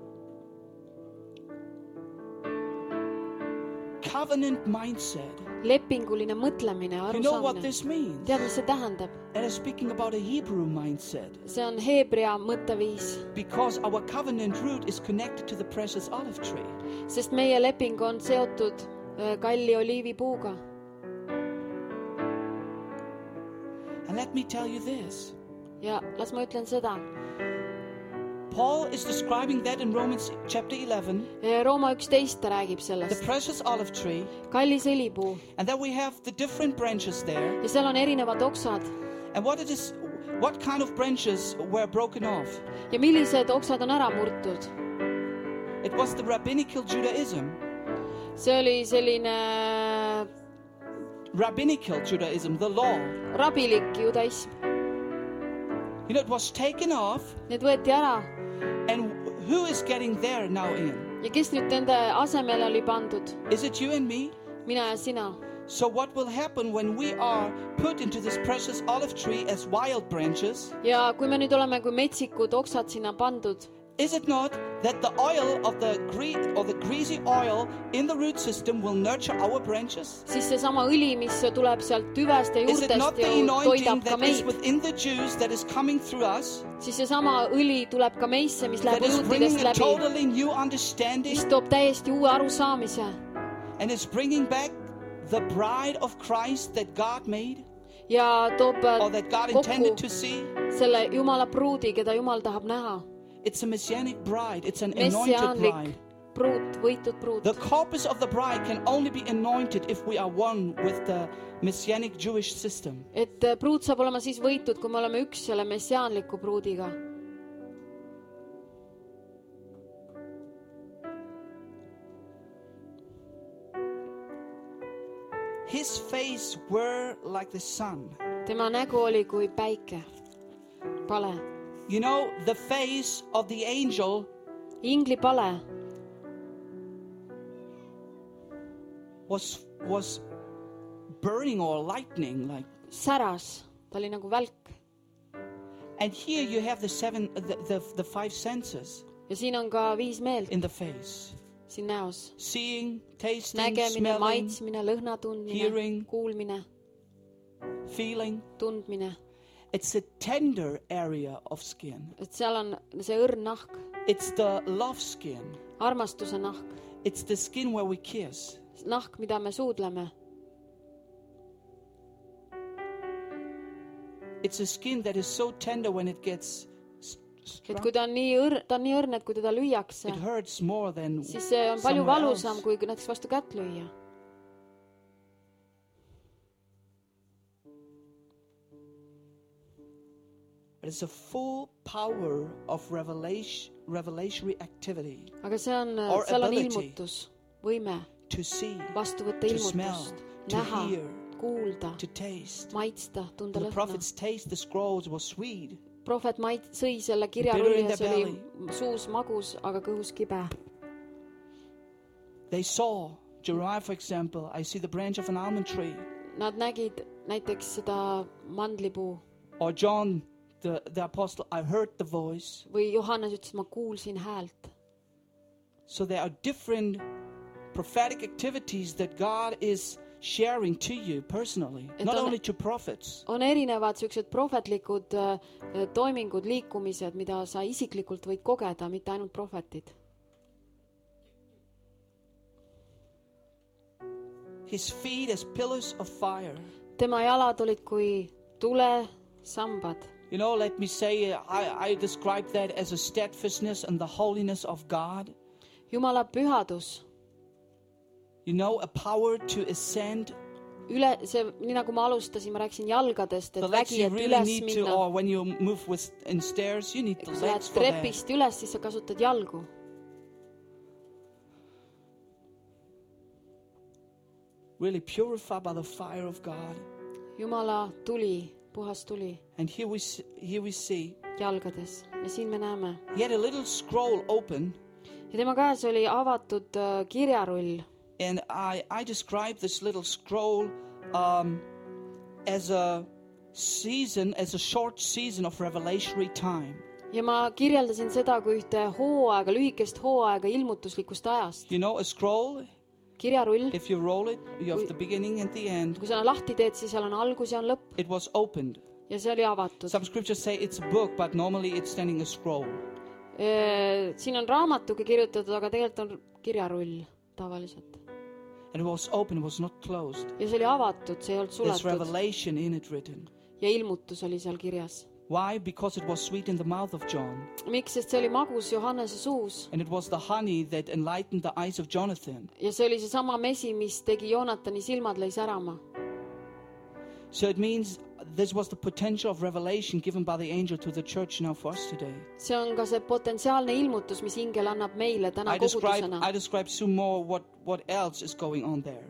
Covenant mindset. Lepinguline mõtlemine, You know what arusaamine. this means? Tead, mis see tähendab? And I'm speaking about a Hebrew mindset. See on heebrea mõtteviis, Because our covenant root is connected to the precious olive tree. sest meie leping on seotud äh, kalli oliivipuuga. And let me tell you this. Ja las ma ütlen seda. Paul is describing that in Romans chapter eleven, Rooma üksteist ta räägib the sellest. precious olive tree, Kallis õlipuu. and then we have the different branches there. Ja seal on erinevad oksad. And what it is, what kind of branches were broken off? Ja millised oksad on ära murtud? It was the rabbinical Judaism. See oli selline rabbinical Judaism, the law. Rabilik judaism. You know, it was taken off. Need võeti ära. And who is getting there now in? Ja kes nüüd nende asemele oli pandud? Is it you and me? Mina ja sina. So what will happen when we are put into this precious olive tree as wild branches? Ja kui me nüüd oleme kui metsikud oksad sinna pandud, is it not that the oil of the gre- or the greasy oil in the root system will nurture our branches? Siis seesama õli, mis tuleb sealt tüvest ja Is it not juurtest the ja anointing toidab ka that is meid? within the Jews that is coming through us? Siis seesama õli tuleb ka meisse, mis That läheb is bringing juutidest a läbi, totally new understanding mis toob täiesti uue arusaamise and is bringing back the bride of Christ that God made ja toob or that God intended kokku to see. selle Jumala pruudi, keda Jumal tahab näha. It's a messianic bride. It's an anointed Messiaanlik bride. pruut, võitud pruut. The corpus of the bride can only be anointed if we are one with the messianic Jewish system. Et pruut saab olema siis võitud, kui me oleme üks selle messiaanliku pruudiga. His face were like the sun. Tema nägu oli kui päike. Pale. You know, the face of the angel Ingli pale was was burning or lightning like. säras. Ta oli nagu välk. And here you have the seven the, the, the five senses Ja siin on ka viis meelt in the face. siin näos. Seeing, tasting, Nägemine, smelling, maitsmine, lõhna tundmine, hearing, kuulmine, feeling. tundmine. It's a tender area of skin. Et seal on see õrn nahk, It's the love skin. armastuse nahk, It's the skin where we kiss. nahk, mida me suudleme. It's a skin that is so tender when it gets s- Et struck. kui ta on nii õrn, ta on nii õrn, et kui teda lüüakse, It hurts more than siis see on palju somewhere valusam, else. kui näiteks vastu kätt lüüa. But it's a full power of revelation, revelatory activity Aga see on, Or seal on ability. ilmutus, võime to see, vastu võtta to smell, ilmutust, to näha, hear, kuulda, to taste. maitsta, tunda The lõhna. prophets taste the scrolls was sweet. Prohvet mait- sõi selle Bitter kirjarulli in ja the see oli suus magus, aga kõhus kibe. They saw, Jeremiah for example, I see the branch of an almond tree. Nad nägid näiteks seda mandlipuu Or John, the, the apostle, I heard the voice. või Johannes ütles, ma kuulsin häält. So there are different prophetic activities that God is sharing to you personally, Et not on- only to prophets. On erinevad sellised prohvetlikud äh, toimingud, liikumised, mida sa isiklikult võid kogeda, mitte ainult prohvetid. His feet as pillars of fire. Tema jalad olid kui tulesambad. You know, let me say, I, I describe that as a steadfastness and the holiness of God. Jumala pühadus. You know, a power to ascend. Üle, see, nii nagu ma alustasin, ma rääkisin jalgadest, et The legs vägi, you et really üles need to, minna. or when you move with in stairs, you need the Kui sa lähed legs for that. trepist üles, siis sa kasutad jalgu. Really purified by the fire of God. Jumala tuli, puhas tuli And here we see, here we see jalgades. Ja siin me näeme. he had a little scroll open, Ja tema käes oli avatud äh, kirjarull. and I I describe this little scroll um, as a season, as a short season of revelatory time. Ja ma kirjeldasin seda kui ühte hooaega, lühikest hooaega ilmutuslikust ajast. You know, a scroll, Kirjarull, if you roll it, you have the beginning and the end. kui sa lahti teed, siis seal on algus ja on lõpp. It was opened. Ja see oli avatud. Some scriptures say it's a book, but normally it's standing a scroll. Ee, siin on raamatuga kirjutatud, aga tegelikult on kirjarull tavaliselt. And it was open, it was not closed. Ja see oli avatud, see ei olnud There's suletud. revelation in it written. Ja ilmutus oli seal kirjas. Why? Because it was sweet in the mouth of John. Miks? Sest see oli magus Johannese suus. And it was the honey that enlightened the eyes of Jonathan. Ja see oli see sama mesi, mis tegi Joonatani silmad lõi särama. So it means this was the potential of revelation given by the angel to the church now for us today. See on ka see potentsiaalne ilmutus, mis ingel annab meile täna I describe, kogudusena. I describe soon more what, what else is going on there.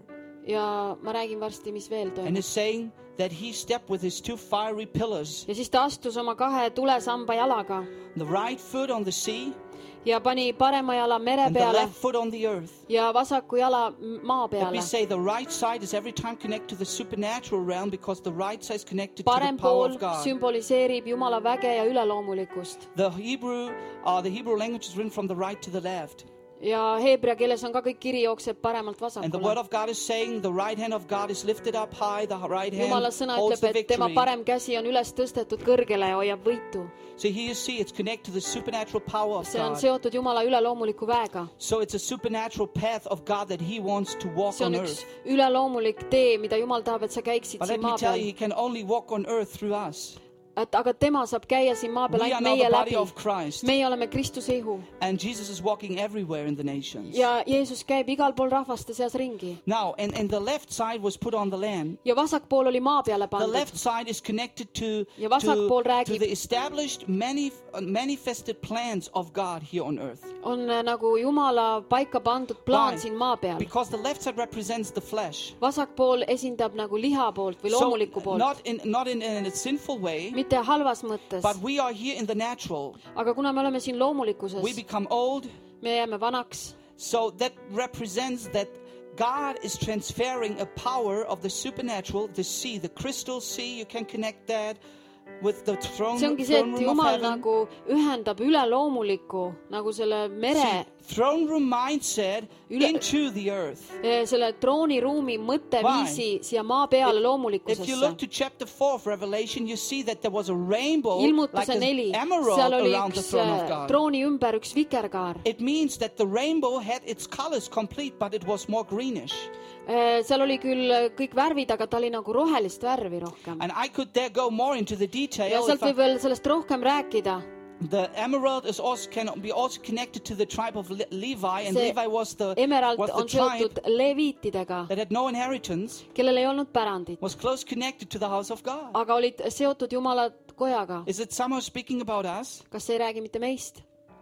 ja ma räägin varsti, mis veel And toimub. it's saying that he stepped with his two fiery pillars, Ja siis ta astus oma kahe tulesamba jalaga the right foot on the sea ja pani parema jala mere and the peale left foot on the earth. ja vasaku jala m- maa Let peale. me say the right side is every time connected to the supernatural realm because the right side is connected to the Parem power pool of God. sümboliseerib Jumala väge ja üleloomulikkust. The Hebrew, uh, the Hebrew language is written from the right to the left. Ja heebrea keeles on ka kõik kiri jookseb paremalt And the word vasakule. of God is saying the right hand of God is lifted up high, the right Jumala hand sõna holds ütleb, the et tema victory. parem käsi on üles tõstetud kõrgele ja hoiab võitu. So here you see it's connected to the supernatural power of See on God. seotud Jumala üleloomuliku väega. So it's a supernatural path of God that he wants to walk See on on üks earth. üleloomulik tee, mida Jumal tahab, et sa käiksid But siin let me maa tell you, peal. he can only walk on earth through us. Et, aga tema saab käia siin maa peal We are ainult now meie the body läbi. of Christ. Meie oleme Kristuse ihu. And Jesus is walking everywhere in the nations. Ja Jeesus käib igal pool rahvaste seas ringi. Now, and, and the left side was put on the land. Ja vasakpool oli maa peale The pandud. left side is connected to, Ja vasakpool to, räägib- to the established, many, manifested plans of God here on earth. On äh, nagu Jumala paika pandud plaan Why? siin maa peal. Because the left side represents the flesh. Vasakpool esindab nagu liha poolt või So, loomulikku poolt. not in, not in, in a sinful way, Mitte halvas mõttes. but we are here in the natural. Aga kuna me oleme siin loomulikkuses, We become old, me jääme vanaks. so that represents that God is transferring a power of the supernatural, the sea, the crystal sea. You can connect that with the throne, See ongi see, throne et room of Jumal heaven. nagu ühendab üleloomuliku nagu selle mere, See, throne room mindset Üle- into the earth. eh, selle trooniruumi mõtteviisi siia maa peale If you loomulikkusesse. look to chapter four of Revelation, you see that there was a rainbow like Ilmutuse neli, an emerald seal oli around the üks throne of eh, God. trooni ümber üks vikerkaar. It means that the rainbow had its colors complete, but it was more greenish. Eh, Seal oli küll kõik värvid, aga ta oli nagu rohelist värvi rohkem. And I could there go more into the Ja detail. sealt If I- võib veel sellest rohkem rääkida. The emerald is also can be also connected to the tribe of Le- Levi, and See Levi was the Emerald was the on tribe seotud leviitidega, that had no inheritance, kellel ei olnud pärandit, was close connected to the house of God. aga olid seotud Jumala kojaga. Is it somehow speaking about us? Kas see ei räägi mitte meist?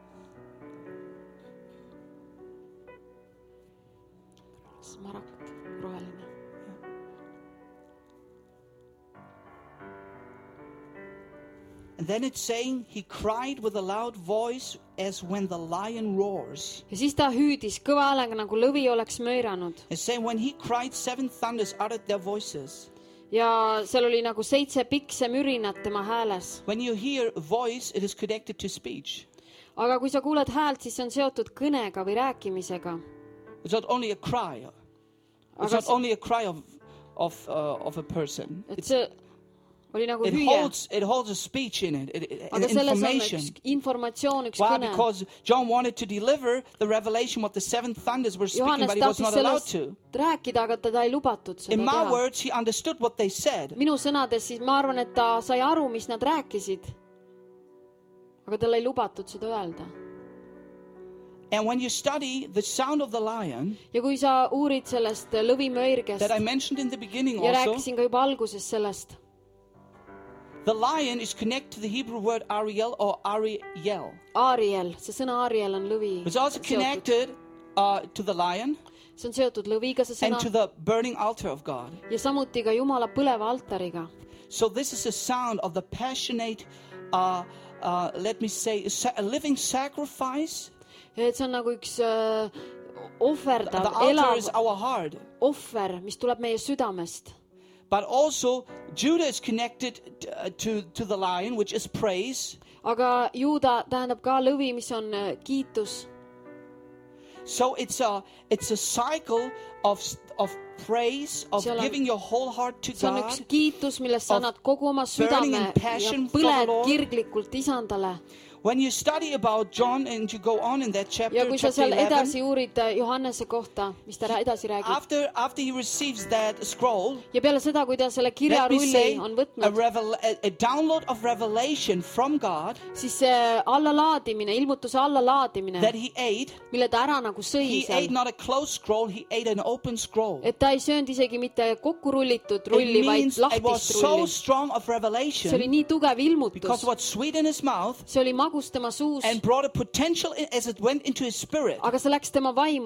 Smaragd, roheline. And then it's saying he cried with a loud voice as when the lion roars. Ja siis ta hüüdis kõva häälega, nagu lõvi oleks möiranud. It's saying when he cried, seven thunders uttered their voices. Ja seal oli nagu seitse pikse mürinat tema hääles. When you hear a voice, it is connected to speech. Aga kui sa kuuled häält, siis see on seotud kõnega või rääkimisega. It's not only a cry. It's Aga not only a cry of of uh, of a person. et It's, see oli nagu it hüüe. holds it holds a speech in it, it, it Aga selles on information. üks informatsioon, üks Why? kõne. Because John wanted to deliver the revelation what the seven thunders were speaking, Johannes but he was tahtis not allowed sellest to. rääkida, aga teda ei lubatud seda In my teha. words, he understood what they said. Minu sõnades siis ma arvan, et ta sai aru, mis nad rääkisid. Aga talle ei lubatud seda öelda. And when you study the sound of the lion Ja kui sa uurid sellest lõvimöirgest that I mentioned in the beginning ja also, rääkisin ka juba alguses sellest, the lion is connected to the Hebrew word Ariel or Ariel. Ariel, see sõna Ariel on lõvi. It's also seotud. connected uh, to the lion See on seotud lõviga, see sõna, and to the burning altar of God. ja samuti ka Jumala põleva altariga. So this is a sound of the passionate, uh, uh, let me say, a sa- a living sacrifice. Et see on nagu üks äh, The ohverdav, altar elav is our heart. ohver, mis tuleb meie südamest. But also, Judah is connected uh, to, to the lion, which is praise. Aga Juuda tähendab ka lõvi, mis on äh, kiitus. So it's a, it's a cycle of, of praise, of Seal on- giving your whole heart to See on God. üks kiitus, millest sa of annad kogu oma burning südame in passion ja for the põled Lord. kirglikult isandale. When you study about John and you go on in that chapter, Ja kui sa chapter seal eleven, edasi uurid Johannese kohta, mis ta rää- edasi räägib. after, after he receives that scroll, Ja peale seda, kui ta selle let me say, kirjarulli on a, võtnud, revel, a, a download of revelation from God siis see allalaadimine, ilmutuse allalaadimine, that he ate. mille ta ära nagu sõi He ate seal. not a closed scroll, he ate an open scroll. Et ta ei söönud isegi mitte kokku rullitud It rulli, vaid means it was lahtist so rulli. strong of See oli revelation nii tugev because ilmutus. it was sweet in his mouth See oli magus tema suus, and brought a potential in, as it went into his spirit aga see läks tema vaimu.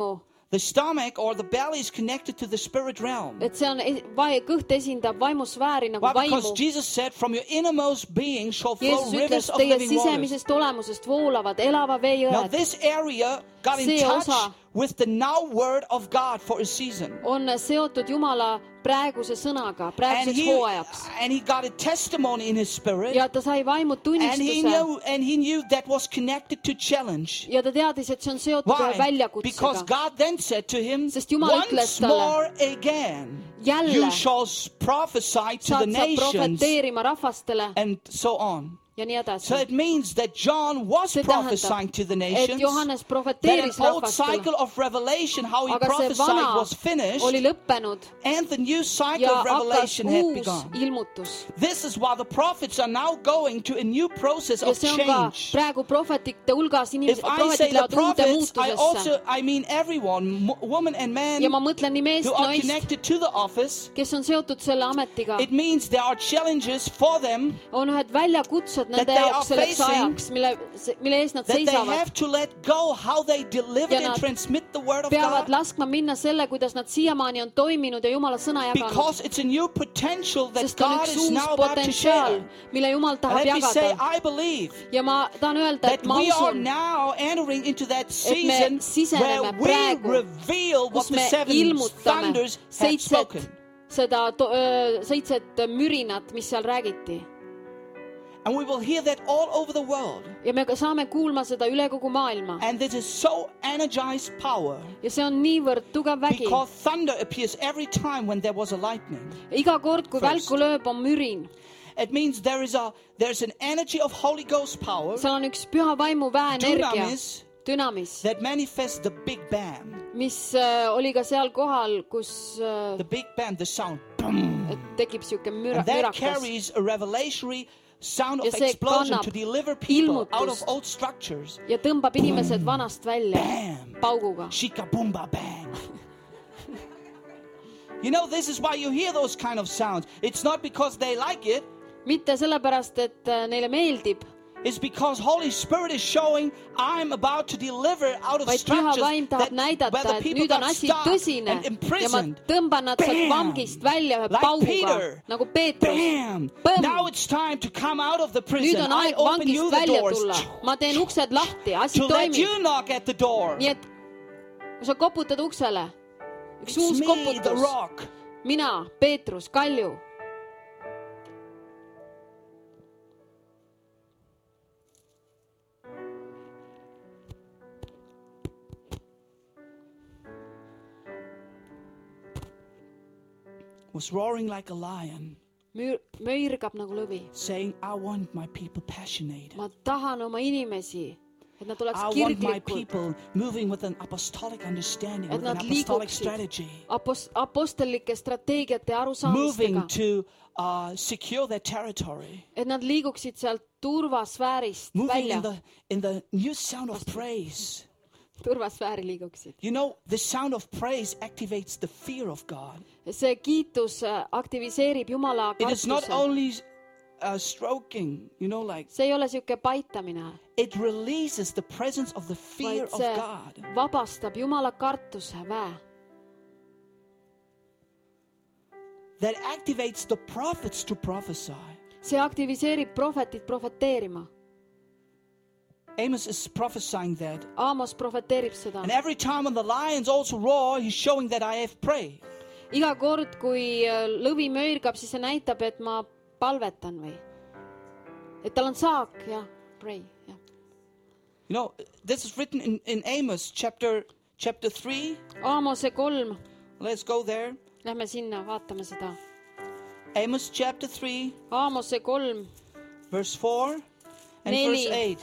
The stomach or the belly is connected to the spirit realm. et see on, vai- kõht esindab vaimusfääri nagu Why? Because vaimu. Jesus said, from your innermost being shall flow Jeesus ütles, rivers of teie living waters. sisemisest olemusest voolavad elava vee Now jõed. this area got in See touch osa- with the now word of God for a season. On seotud Jumala praeguse sõnaga, And praeguseks he, hooajaks. and he got a testimony in his spirit. Ja ta sai vaimu And he tunnistuse knew, and he knew that was connected to challenge. ja ta teadis, et see on seotud ühe Why? Because väljakutsega. God then said to him, Sest Jumal once ütles talle, more again, jälle you shall prophesy to the saad sa nations, profeteerima rahvastele and so on. ja nii So edasi. it means that John was See prophesying tähendab, to the et nations. Johannes That profeteeris an old rahvastele, cycle of revelation, how he aga see prophesied, vana was finished, oli lõppenud and the new cycle ja of hakkas revelation had uus begun. ilmutus. This is why the prophets are now going to a new process Ja of see on ka change. praegu prohvetite hulgas inimesed, If I say prohvetid the lähevad uude prophets, I muutusesse. also I mean everyone, mo- woman and man, Ja ma mõtlen nii meest, who are naist, connected to the office. kes on seotud selle ametiga. It means there are challenges for them On ühed väljakutsed nende they are jaoks selleks facing, ajaks, mille, mille ees nad that they seisavad. have to let go how they deliver Ja and nad transmit the word of Peavad God, laskma minna selle, kuidas nad siiamaani on toiminud ja Jumala sõna jaganud. because it's a new potential that Sest on God üks is uus now about to potentsiaal, share. mille Jumal And tahab let me say, jagada. I believe Ja ma tahan öelda, that et ma we are usun, now entering into that me season siseneme where we praegu, reveal what kus the me seven ilmutame thunders have seitset, spoken. seda to, öö, seitset mürinat, mis seal räägiti. And we will hear that all over the world. Ja me ka saame kuulma seda üle kogu maailma. And this is so energized power, Ja see on niivõrd tugev vägi. because thunder appears every time when there was a lightning. Iga kord, kui First. välku lööb, on mürin. It means there is a there's an energy of Holy Ghost power, Seal on üks püha vaimu väeenergia, dunamis, dünamis, that manifests the big bang. mis äh, oli ka seal kohal, kus äh, The big bang, the sound. et tekib siuke müra, And that mürakas. carries a revelatory sound Ja of see explosion kannab to deliver people out of ilmutust. old structures. Ja tõmbab inimesed vanast välja Bam! pauguga. Shika-boomba bang. You know, this is why you hear those kind of sounds. It's not because they like it. Mitte sellepärast, et äh, neile meeldib, It's because Holy Spirit is showing I'm about to deliver out of vaid püha structures vaim tahab that, where näidata, the et people nüüd on got asi stuck tõsine and ja ma imprisoned. tõmban nad sealt Bam! vangist välja ühe Like pauguga, Peter. nagu Peetrus. Bam! Põmm! Now it's time to come out of the Nüüd prison. on I aeg open you vangist the välja doors tulla. Ma teen uksed lahti, asi to let toimib. you knock at the door. Nii et kui sa koputad uksele, üks It's uus me, the koputus, rock. mina, Peetrus, Kalju. Was roaring like a lion, Müür, möirgab nagu lõvi. saying, I want my people passionate. Ma tahan oma inimesi, et nad oleks I want my kirglikud, people moving with an apostolic understanding, et with an nad apostolic liiguksid strategy, apos, apostellike strateegiate ja moving arusaamistega, to uh, secure their territory, et nad liiguksid sealt turvasfäärist moving välja, in the in the new sound of praise. turvasfääri liiguksid. You know, the sound of praise activates the fear of God. See kiitus äh, aktiviseerib Jumala It is not kartuse. only uh, stroking, you know, like See ei ole siuke paitamine, it releases the presence of the fear vaid of see God. vabastab Jumala kartuse väe. That activates the prophets to prophesy. See aktiviseerib prohvetit profeteerima. Amos is prophesying that. Aamos profeteerib seda. And every time when the lions also roar, he's showing that I have prayed. Iga kord, kui äh, lõvi möirgab, siis see näitab, et ma palvetan või. Et tal on saak, jah, pray, jah. You know, this is written in, in Amos chapter chapter three. Aamose kolm. Let's go there. Lähme sinna, vaatame seda. Amos chapter three, Aamose kolm. verse four and Neli. verse eight.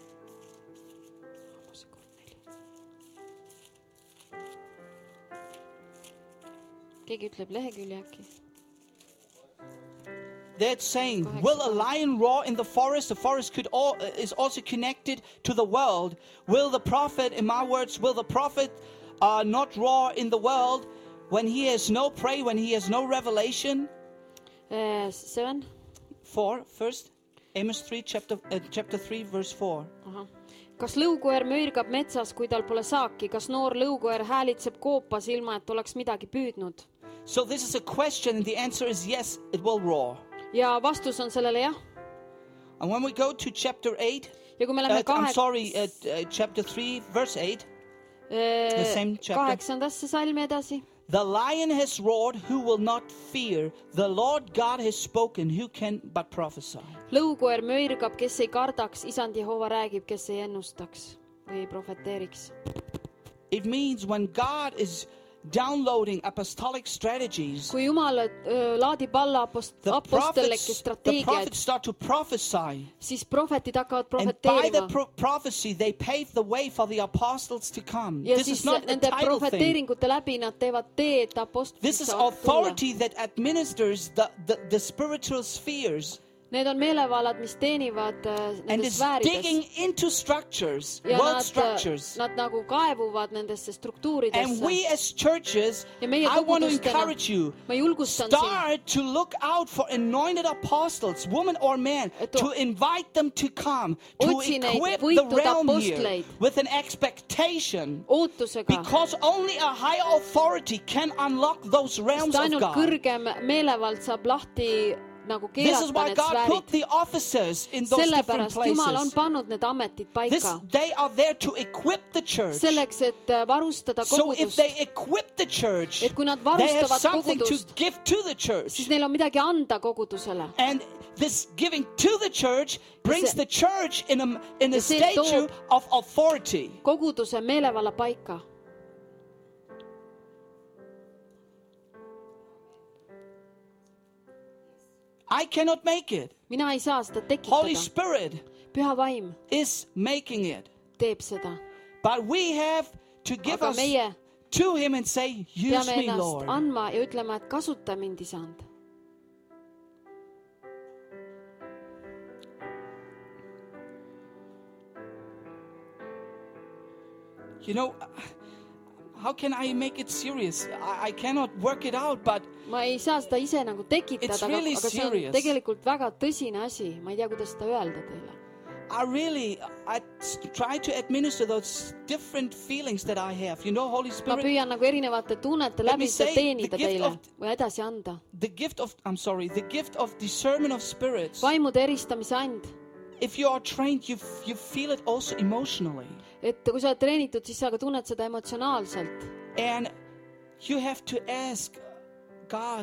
Keegi ütleb lehekülje äkki. That's saying, will a lion roar in the forest? The forest could all, is also connected to the world. Will the prophet, in my words, will the prophet uh, not roar in the world when he has no prey, when he has no revelation? Uh, seven. Four, first, Amos three, chapter, uh, chapter three, verse four. Aha. Kas lõukoer möirgab metsas, kui tal pole saaki? Kas noor lõukoer häälitseb koopas, ilma et oleks midagi püüdnud? So this is a question, and the answer is yes, it will roar. Ja vastus on sellele jah. And when we go to chapter eight, Ja kui me uh, läheme I'm kahek- sorry, uh, uh, chapter three, verse eight, the same chapter. kaheksandasse salmi edasi. The lion has roared, who will not fear? The Lord God has spoken, who can but prophesy? Lõukoer möirgab, kes ei kardaks, isand Jehova räägib, kes ei ennustaks või ei profeteeriks. It means when God is downloading apostolic strategies, Kui Jumal öö, laadib alla apost- the apostellike prophets, the strateegiaid, prophets start to prophesy. siis prohvetid hakkavad And by the profeteerima. pro- prophecy, they pave the way for the apostles to come. Ja This siis is not a nende title thing. profeteeringute läbi nad teevad tee, et apostlid This is saavad tulla. authority that administers the, the, the spiritual spheres Need on meelevallad, mis teenivad äh, and nendes is sfäärides. digging into structures, Ja world nad, structures. nad nagu kaevuvad nendesse And struktuuridesse. we as churches, Ja meie I want to kogudustena, encourage you, ma julgustan sind, start to look out for anointed apostles, women or men, Et to invite them to come, to otsi neid equip the võitud realm here apostleid. with an expectation. ootusega, Because only a high authority can unlock those realms sest of ainult God. kõrgem meelevald saab lahti nagu This is keerata why need God put sfäärid. the officers in those different Sellepärast Jumal on places. pannud need ametid This, paika. they are there to equip the church. Selleks, et varustada So if kogudust. they equip the church, Et kui nad they have varustavad something to kogudust, give to the church. siis neil on midagi anda kogudusele. And this giving to the church brings see- the church in a, in a ja see statue toob- of authority. Koguduse meelevalla paika. I cannot make it. Mina ei saa seda Holy tekitada. Spirit Püha vaim is making it. teeb seda. But we have to give Aga us meie to Him and say, use peame me, ennast Lord. andma ja ütlema, et kasuta mind, isand. You know, how can I make it serious? I, I cannot work it out, but Ma ei saa seda ise nagu tekitada, It's aga, really aga see on serious. tegelikult väga tõsine asi. Ma ei tea, kuidas seda öelda teile. I really, I s- try to administer those different feelings that I have. You know, Holy Ma Spirit, püüan nagu erinevate tunnete Let me läbi seda say, teenida the gift teile of- või edasi anda. the gift of, I'm sorry, the gift of discernment of spirits. Vaimude eristamise and. If you are trained, you, f- you feel it also emotionally. Et kui sa oled treenitud, siis sa ka tunned seda emotsionaalselt. And you have to ask God,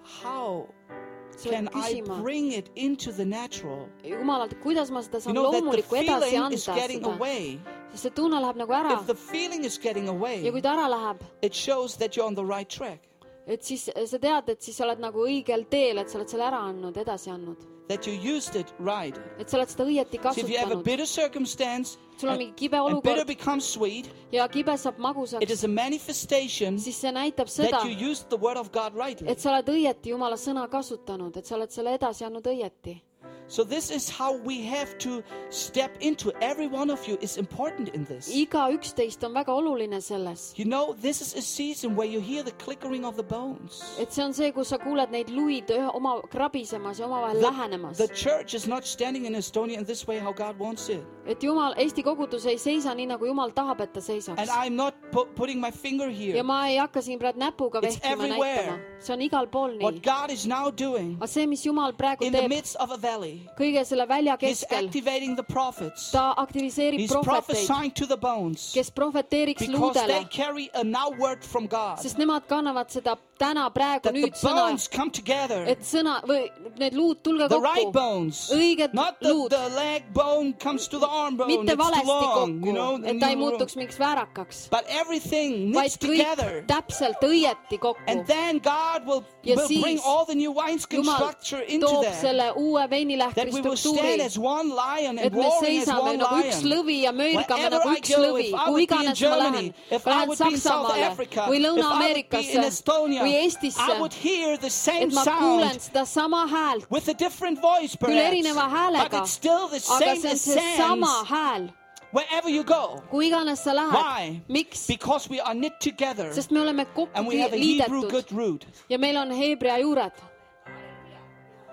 how Sa can pead I küsima bring it into the natural? Jumalalt, kuidas ma seda You saan know that the loomulikku edasi feeling anda is getting seda. away. Sest see tunne läheb nagu ära. If the feeling is getting Ja away, kui ta ära läheb, it shows that you're on the right track. et siis sa tead, et siis sa oled nagu õigel teel, et sa oled selle ära andnud, edasi andnud. That you used it right. Et sa oled seda õieti So if you have a kasutanud. bitter circumstance, Sul on and, mingi kibe and bitter olukord becomes sweet, ja kibe saab it magusaks, is a manifestation siis see näitab seda, that you used the word of God rightly. et sa oled õieti Jumala sõna kasutanud, et sa oled selle edasi andnud õieti. So this is how we have to step into. Every one of you is important in this. Iga üksteist on väga oluline selles. You know, this is a season where you hear the clickering of the bones. Et see on see, kus sa kuuled neid luid ühe oma krabisemas ja omavahel lähenemas. The church is not standing in Estonia in this way how God wants it. Et Jumal, Eesti kogudus ei seisa nii, nagu Jumal tahab, et ta seisaks. And I'm not pu- putting my finger Ja here. ma ei hakka siin praegu näpuga It's vehkima everywhere. näitama. See on igal pool What nii. God is now doing Aga see, mis Jumal praegu in the teeb midst of a valley, kõige selle välja He's keskel, activating the prophets. ta aktiviseerib He's prohveteid, prophesying to the bones kes profeteeriks because they luudele, carry a now word from God. sest nemad kannavad seda täna, praegu, That the nüüd sõna, bones come together. et sõna või need luud, tulge The right kokku, bones. õiged Not the, luud, the leg bone comes to the arm bone. mitte It's too valesti long, you know. kokku, et ta ei muutuks mingiks väärakaks, But everything vaid knits kõik together. täpselt õieti kokku. And then God will, Ja will siis bring all the new wineskin Jumal structure into toob that. selle uue veinilähkri That we will stand struktuuri, as one lion and et me roaring as seisame one nagu üks lion. lõvi ja möörgame Wherever nagu I üks go, lõvi, if I kui would be in iganes ma Germany, lähen, if I lähen would be in South Saksamaale Africa, või if I would be in Lõuna-Ameerikasse Estonia, või I Eestisse, would hear the same et ma kuulen sound seda sama häält, with a different voice küll perhaps, erineva but häälega, it's still the aga same see on see essence sama hääl, wherever you go. kui iganes sa Why? lähed. Miks? Because we are knit together Sest me oleme kokku and we have a Hebrew liidetud good root. ja meil on heebrea juured.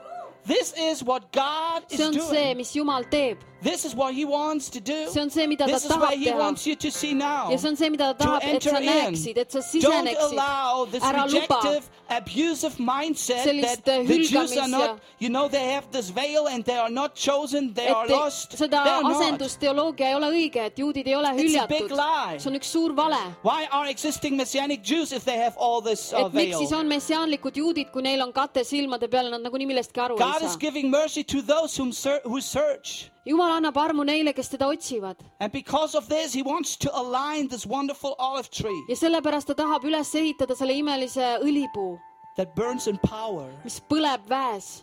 This is what God is see on see, doing. mis Jumal teeb. This is what He wants to do. See on see, mida ta This is tahab what He teha. wants you to see now. Ja see on see, mida ta To tahab, et sa enter in. näeksid, et sa Don't siseneksid. allow this Ära luba rejective, abusive mindset sellist that the Jews are hülgamis- not, ja- you know, they have this veil and they are not chosen, they are et lost. They seda are not. asendusteoloogia ei ole õige, et juudid ei ole It's a big hüljatud. lie. See on üks suur vale. Why are existing Messianic Jews if they have all this uh, Et miks veil? siis on messiaanlikud juudid, kui neil on kate silmade peale, nad nagunii millestki aru God ei is saa. giving mercy to those whom ser- who search. Jumal annab armu neile, kes teda otsivad. And because of this, He wants to align this wonderful olive tree Ja sellepärast ta tahab üles ehitada selle imelise õlipuu, that burns in power. mis põleb väes.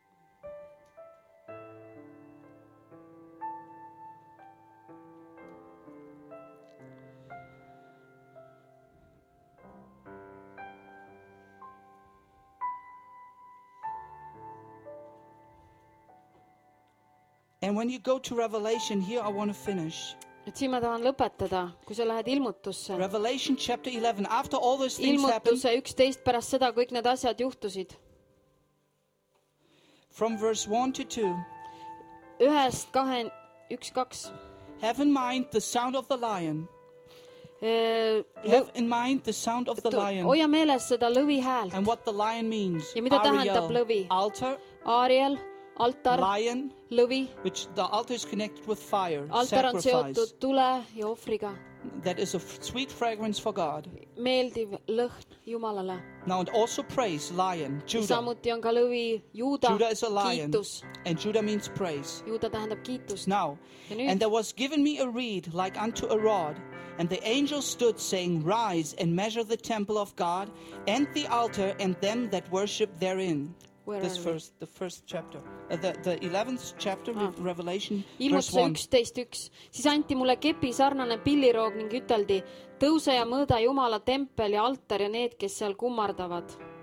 And when you go to Revelation, here I want to finish. Et siin ma tahan lõpetada, kui sa lähed ilmutusse. Revelation chapter eleven, after all those things happened, Ilmutuse üksteist pärast seda, kõik need asjad juhtusid. from verse one to two, Ühest kahe, üks, kaks. have in mind the sound of the lion. Äh, Have in mind the sound of the lion hoia meeles seda lõvi häält. and what the lion means. Ja mida tähendab Ariel, lõvi? altar, Aariel, altar, lion, lõvi. which the altar is connected with fire, Altar on sacrifice. seotud tule ja ohvriga. That is a f- sweet fragrance for God. Meeldiv lõhn Jumalale. Now, and also praise, lion, Ja Judah. samuti on ka lõvi Juuda, Judah is a lion, kiitus. and Judah means praise. Juuda tähendab kiitust. Now, Ja nüüd? and there was given me a reed like unto a rod, and the angel stood, saying, Rise and measure the temple of God, and the altar, and them that worship therein. Where This are we? first, the first chapter, uh, the the eleventh chapter, Ah. of Revelation, verse Ilmutuse one. üksteist üks. Siis anti mulle kepi sarnane pilliroog ning üteldi, tõuse ja mõõda Jumala tempel ja altar ja need, kes seal kummardavad.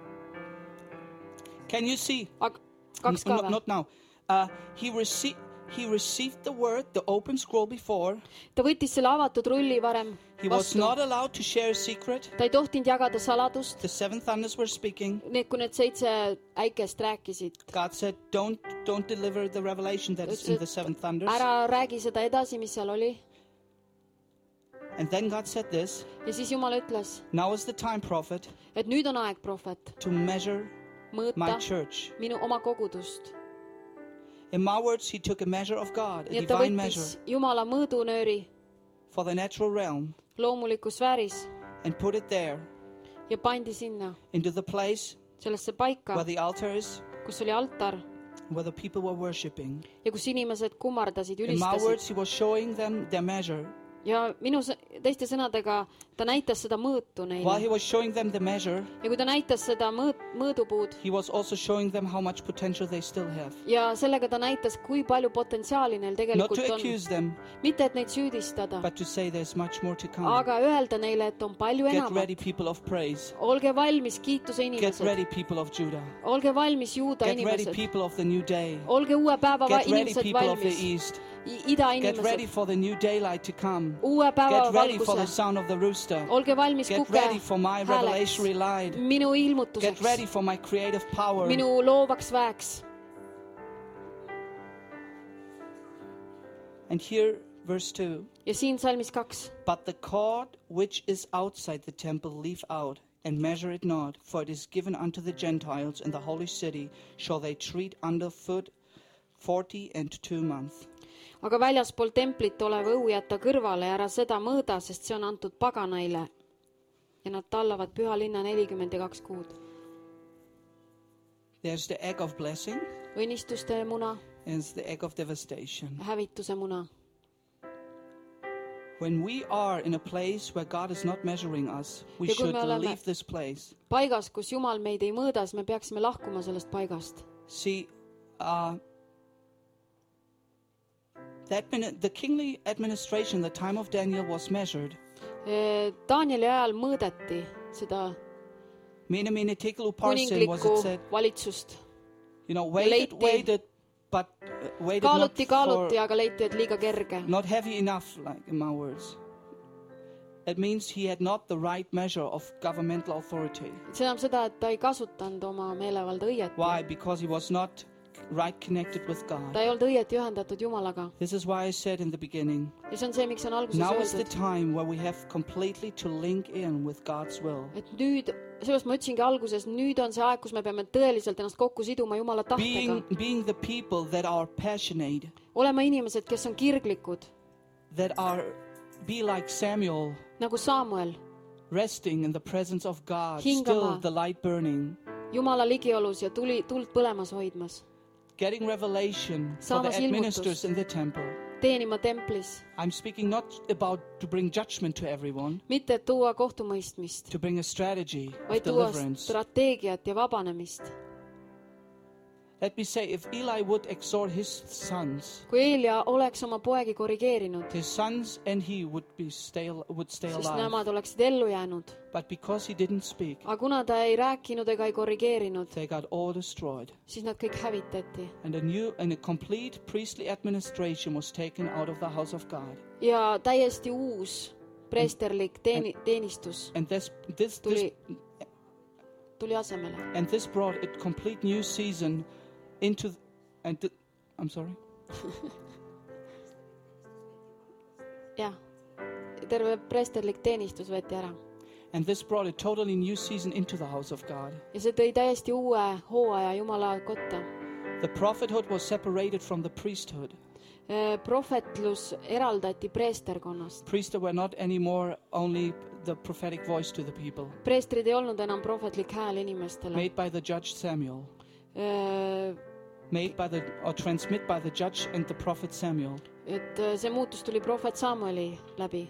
Can you see? Aga kaks N- ka n- või? not now. Uh, he received. He received the word, the open scroll before. Ta võttis selle avatud rulli varem He was vastu. not allowed to share a secret. Ta ei tohtinud jagada saladust. The seven thunders were speaking. Need, kui need seitse äikest rääkisid, God said, "Don't, don't deliver the revelation that is in the seven thunders." ära räägi seda edasi, mis seal oli. And then God said this: Ja siis Jumal ütles, "Now is the time, prophet, et nüüd on aeg, prohvet, to measure my mõõta church." minu oma kogudust. In my words, He took a measure of God, a Nii et ta divine võttis measure Jumala mõõdunööri for the natural realm, loomulikus sfääris and put it there ja pandi sinna, into the place sellesse paika, where the altar is, kus oli altar where the people were worshiping. ja kus inimesed kummardasid, In my words, ülistasid. He was showing them their measure. Ja minu s- teiste sõnadega ta näitas seda mõõtu While He neile. was showing them the measure, Ja kui ta näitas seda mõõt, mõõdupuud He was also showing them how much potential they still have. ja sellega ta näitas, kui palju potentsiaali neil Not tegelikult to on. accuse them, Mitte, et neid süüdistada, but to say there's much more to come. aga öelda neile, et on palju Get enamat. ready, people of praise. Olge valmis, kiituse Get inimesed. ready, people of Judah. Olge valmis, Juuda Get ready, inimesed. people of the new day. Olge uue päeva va- Get ready, inimesed people of the valmis. east. I- Ida Get ready inimesed. for the new daylight to come. Uue päeva Get ready for the valguse. sound of the rooster. Olge valmis Get kuke ready for my hääleks. revelatory light. Minu Get ilmutuseks. ready for my creative power. Minu loovaks väeks. And here, verse two. Ja siin salmis kaks. But the cord which is outside the temple leave out, and measure it not, for it is given unto the Gentiles in the holy city, shall they treat underfoot forty and two months. Aga väljaspool templit olev õu jätta kõrvale ja ära seda mõõda, sest see on antud paganaile. Ja nad tallavad püha linna nelikümmend ja kaks kuud. There's the egg of blessing, Õnnistuste muna, and there's the egg of devastation. hävituse muna. When we are in a place where God is not measuring us, we Ja kui should me oleme- leave this place. Paigas, kus Jumal meid ei mõõda, siis me peaksime lahkuma sellest paigast. See, uh, that min- the kingly administration, the time of Daniel was measured. Eh, Danieli ajal mõõdeti seda Mene, mene, tekel, uparsin, was it kuninglikku said? valitsust. You know, waited, leiti- waited, but uh, waited not Kaaluti, kaaluti, for, aga leiti, et liiga kerge. not heavy enough, like in my words. It means he had not the right measure of governmental authority. See tähendab seda, et ta ei kasutanud oma meelevalda õieti. Why? Because he was not right connected with God. ta ei olnud õieti ühendatud Jumalaga. This is why I said in the beginning, ja see on see, miks on alguses now is the öeldud, time where we have completely to link in with God's will. et nüüd, sellest ma ütlesingi alguses, nüüd on see aeg, kus me peame tõeliselt ennast kokku siduma Jumala tahtega. Being, being the people that are passionate, olema inimesed, kes on kirglikud, that are, be like Samuel, nagu Samuel, resting in the presence of God, Hingama. still the light burning, Jumala ligiolus ja tuli, tuld põlemas hoidmas, getting revelation for the Saamas administrators ilmutust. in the temple. teenima templis. I'm speaking not about to bring judgment to everyone, mitte et tuua kohtumõistmist, to bring a strategy of vaid tuua deliverance. strateegiat ja vabanemist. Let me say, if Eli would exhort his sons, kui Eelia oleks oma poegi korrigeerinud, his sons and he would be stay, would stay siis alive. nemad oleksid ellu jäänud. But because he didn't speak, aga kuna ta ei rääkinud ega ei korrigeerinud, they got all destroyed. siis nad kõik hävitati. And a new and a complete priestly administration was taken out of the house of God. ja täiesti uus preesterlik teeni, teenistus And this this, this tuli, tuli asemele. and this brought a complete new season into th- and th- I'm sorry. jah, terve preesterlik teenistus võeti ära. And this brought a totally new season into the house of God. ja see tõi täiesti uue hooaja Jumala kotta. The prophethood was separated from the priesthood. Prohvetlus eraldati preesterkonnast. Priests were not anymore only the prophetic voice to the people, preestrid ei olnud enam prohvetlik hääl inimestele. made by the judge Samuel, Äh, made by the or transmit by the judge and the prophet Samuel. et äh, see muutus tuli prohvet Samueli läbi.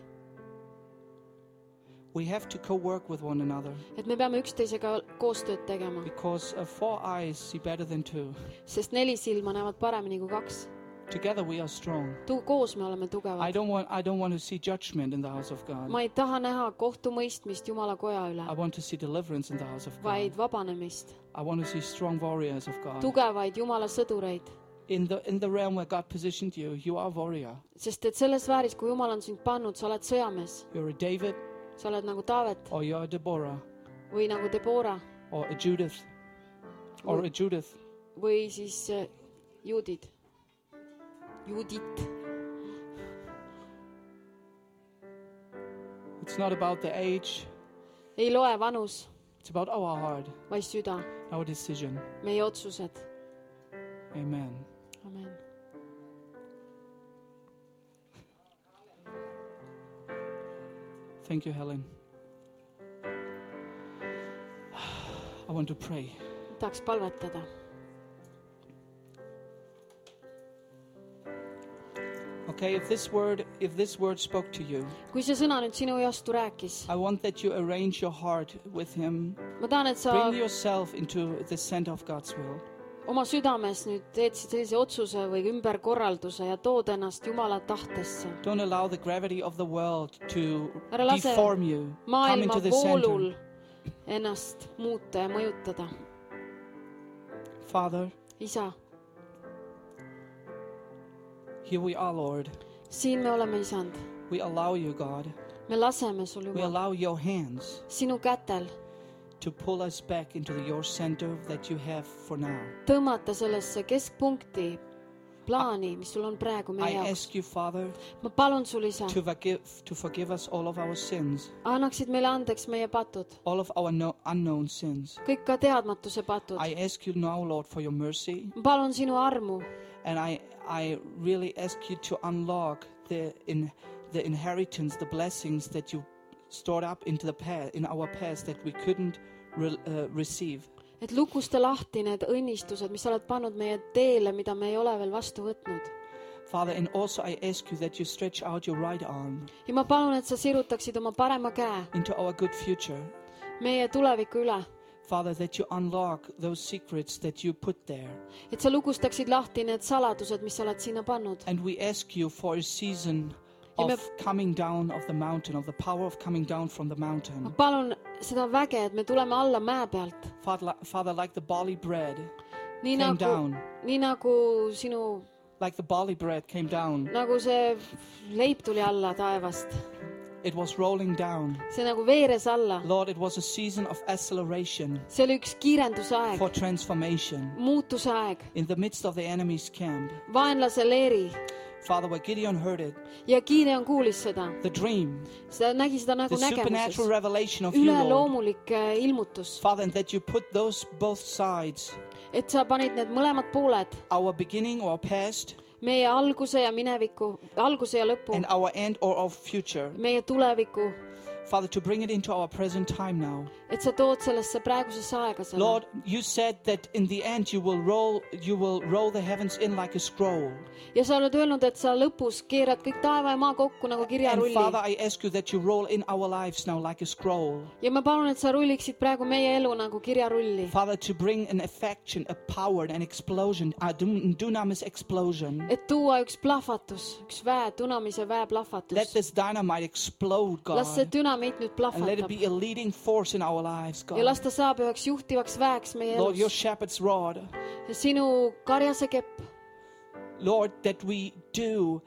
We have to co-work with one another et me peame üksteisega koostööd tegema, because uh, four eyes see better than two. sest neli silma näevad paremini kui kaks. Together we are strong. Tu- koos me oleme I tugevad. don't want I don't want to see judgment in the house of God. ma ei taha näha kohtumõistmist Jumala koja üle, I want to see deliverance in the house of God. vaid vabanemist, I want to see strong warriors of God. tugevaid Jumala sõdureid. In the in the realm where God positioned you, you are a warrior. sest et selles sfääris, kui Jumal on sind pannud, sa oled sõjamees. You're a David sa oled nagu Taavet or you're a Deborah või nagu Debora or a Judith or a Judith. või siis äh, Juudid. Judit. It's not about the age. ei loe vanus, It's about our heart, vaid süda, our decision. meie otsused. Amen. Amen. Thank you, Helen. I want to pray. tahaks palvetada. Okay, if this word if this word spoke to you, kui see sõna nüüd sinu jastu rääkis, I want that you arrange your heart with him. ma tahan, et sa Bring yourself into the center of God's will. oma südames nüüd teedsid sellise otsuse või ümberkorralduse ja tood ennast Jumala tahtesse. Don't allow the gravity of the world to Ära lase deform you. Come maailma into the voolul center. ennast muuta ja mõjutada. Father, isa, here we are, Lord. siin me oleme, isand. We allow you, God. me laseme sul, We Jumal, allow your hands sinu kätel to pull us back into the, your center that you have for now. tõmmata sellesse keskpunkti plaani, mis sul on praegu I meie jaoks. ask you, Father, ma palun sul, isa, to forgive, to forgive us all of our sins, annaksid meile andeks meie patud, all of our no, unknown sins. kõik ka teadmatuse patud. I ask you now, Lord, for your mercy, ma palun sinu armu and I, I really ask you to unlock the, in, the inheritance, the blessings that you stored up into the past, in our past that we couldn't re, uh, receive. et lukusta lahti need õnnistused, mis sa oled pannud meie teele, mida me ei ole veel vastu võtnud. Father, and also I ask you that you stretch out your right arm ja ma palun, et sa sirutaksid oma parema käe into our good future. meie tuleviku üle, Father, that you unlock those secrets that you put there. et sa lukustaksid lahti need saladused, mis sa oled sinna pannud. And we ask you for a season Ja me- of coming down of the mountain, of the power of coming down from the ma mountain. palun seda väge, et me tuleme alla mäe pealt, Father, Father, like the barley bread nii came nagu, down, nii nagu sinu, like the barley bread came down nagu see leib tuli alla taevast. It was rolling down. see nagu veeres alla. Lord, it was a season of acceleration. See oli üks kiirendusaeg. For transformation. Muutusaeg. In the midst of the enemy's camp. Vaenlase leeri. Father, where Gideon heard it. Ja Gideon kuulis seda. The dream. See nägi seda nagu the nägemuses. Supernatural revelation of you, Lord. Üleloomulik ilmutus. Father, and that you put those both sides. Et sa panid need mõlemad pooled. Our beginning or past. Meie alguse ja mineviku, alguse ja lõpu. And our end or our future. Meie tuleviku. Father, to bring it into our present time now. Et sa tood sellesse praegusesse aega selle. Lord, you said that in the end you will roll you will roll the heavens in like a scroll. Ja sa oled öelnud, et sa lõpus keerad kõik taeva ja maa kokku nagu kirjarulli. And Father, I ask you that you roll in our lives now like a scroll. Ja ma palun, et sa rulliksid praegu meie elu nagu kirjarulli. Father, to bring an affection, a power, an explosion, a dunamis explosion. Et tuua üks plahvatus, üks väe, dunamise väe plahvatus. Let this dynamite explode, God. Las see dünamiit nüüd plahvatab. And let it be a leading force in our lives, God. Ja las ta saab üheks juhtivaks väeks meie elus. Lord, your shepherd's rod. Ja sinu karjase kepp. Lord, that we do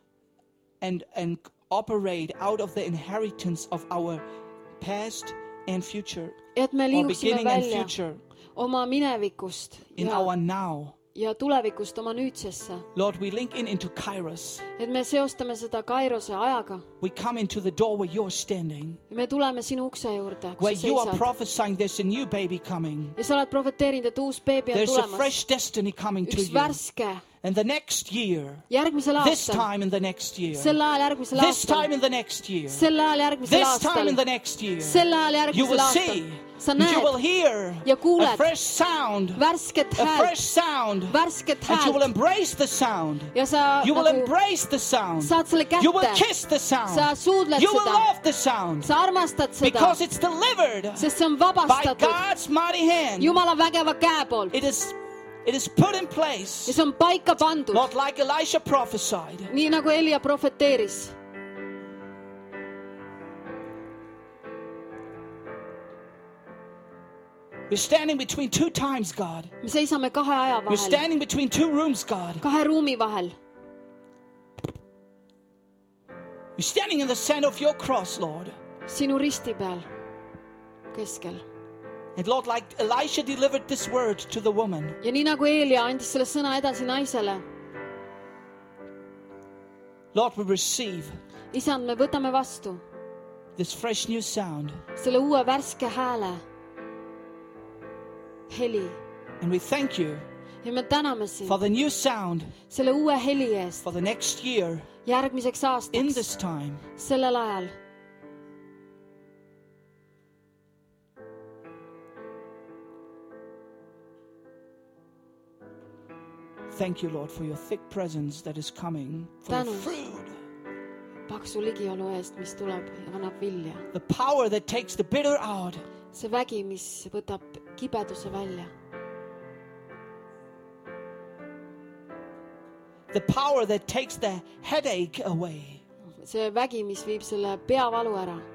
and and operate out of the inheritance of our past and future. Et me liiguksime välja oma minevikust in ja, our now. Ja tulevikust oma nüüdsesse. Lord, we link in into Kairos. Et me seostame seda Kairose ajaga. We come into the door where you're standing. Me tuleme sinu ukse juurde, kus where sa you seisad. Are prophesying there's a new baby coming. Ja sa oled profeteerinud, et uus beebi on there's tulemas. A fresh destiny coming üks to you. Värske. And the next year. Järgmisel aastal. This time in the next year. Sel ajal järgmisel aastal. This time in the next year. Sel ajal järgmisel this aastal. This time in the next year. Sel ajal järgmisel you will aastal. See. Sa näed you will hear ja kuuled a fresh sound, värsket a häält, fresh sound, värsket häält. And you will embrace the sound. Ja sa you will nagu embrace the sound. Saad selle kätte. You will kiss the sound. Sa suudled you seda. will love the sound. Sa armastad seda. Because it's delivered. Sest see on vabastatud. By God's mighty hand. Jumala vägeva käe poolt. It is It is put in place. Ja see on paika pandud. Not like Elisha prophesied. Nii nagu Elia profeteeris. We're standing between two times, God. Me seisame kahe aja vahel. We're standing between two rooms, God. Kahe ruumi vahel. We're standing in the center of your cross, Lord. Sinu risti peal. Keskel. And Lord, like Elisha delivered this word to the woman. Ja nii nagu Elia andis selle sõna edasi naisele. Lord, we receive. Isand, me võtame vastu. This fresh new sound. Selle uue värske hääle. Heli. And we thank you. Ja me täname sind. For the new sound. Selle uue heli eest. For the next year. Järgmiseks aastaks. In this time. Sellel ajal. Thank you, Lord, for your thick presence that is coming. For the fruit. Paksu ligiolu eest, mis tuleb ja annab vilja. The power that takes the bitter out. See vägi, mis võtab kibeduse välja. The power that takes the headache away. See vägi, mis viib selle peavalu ära.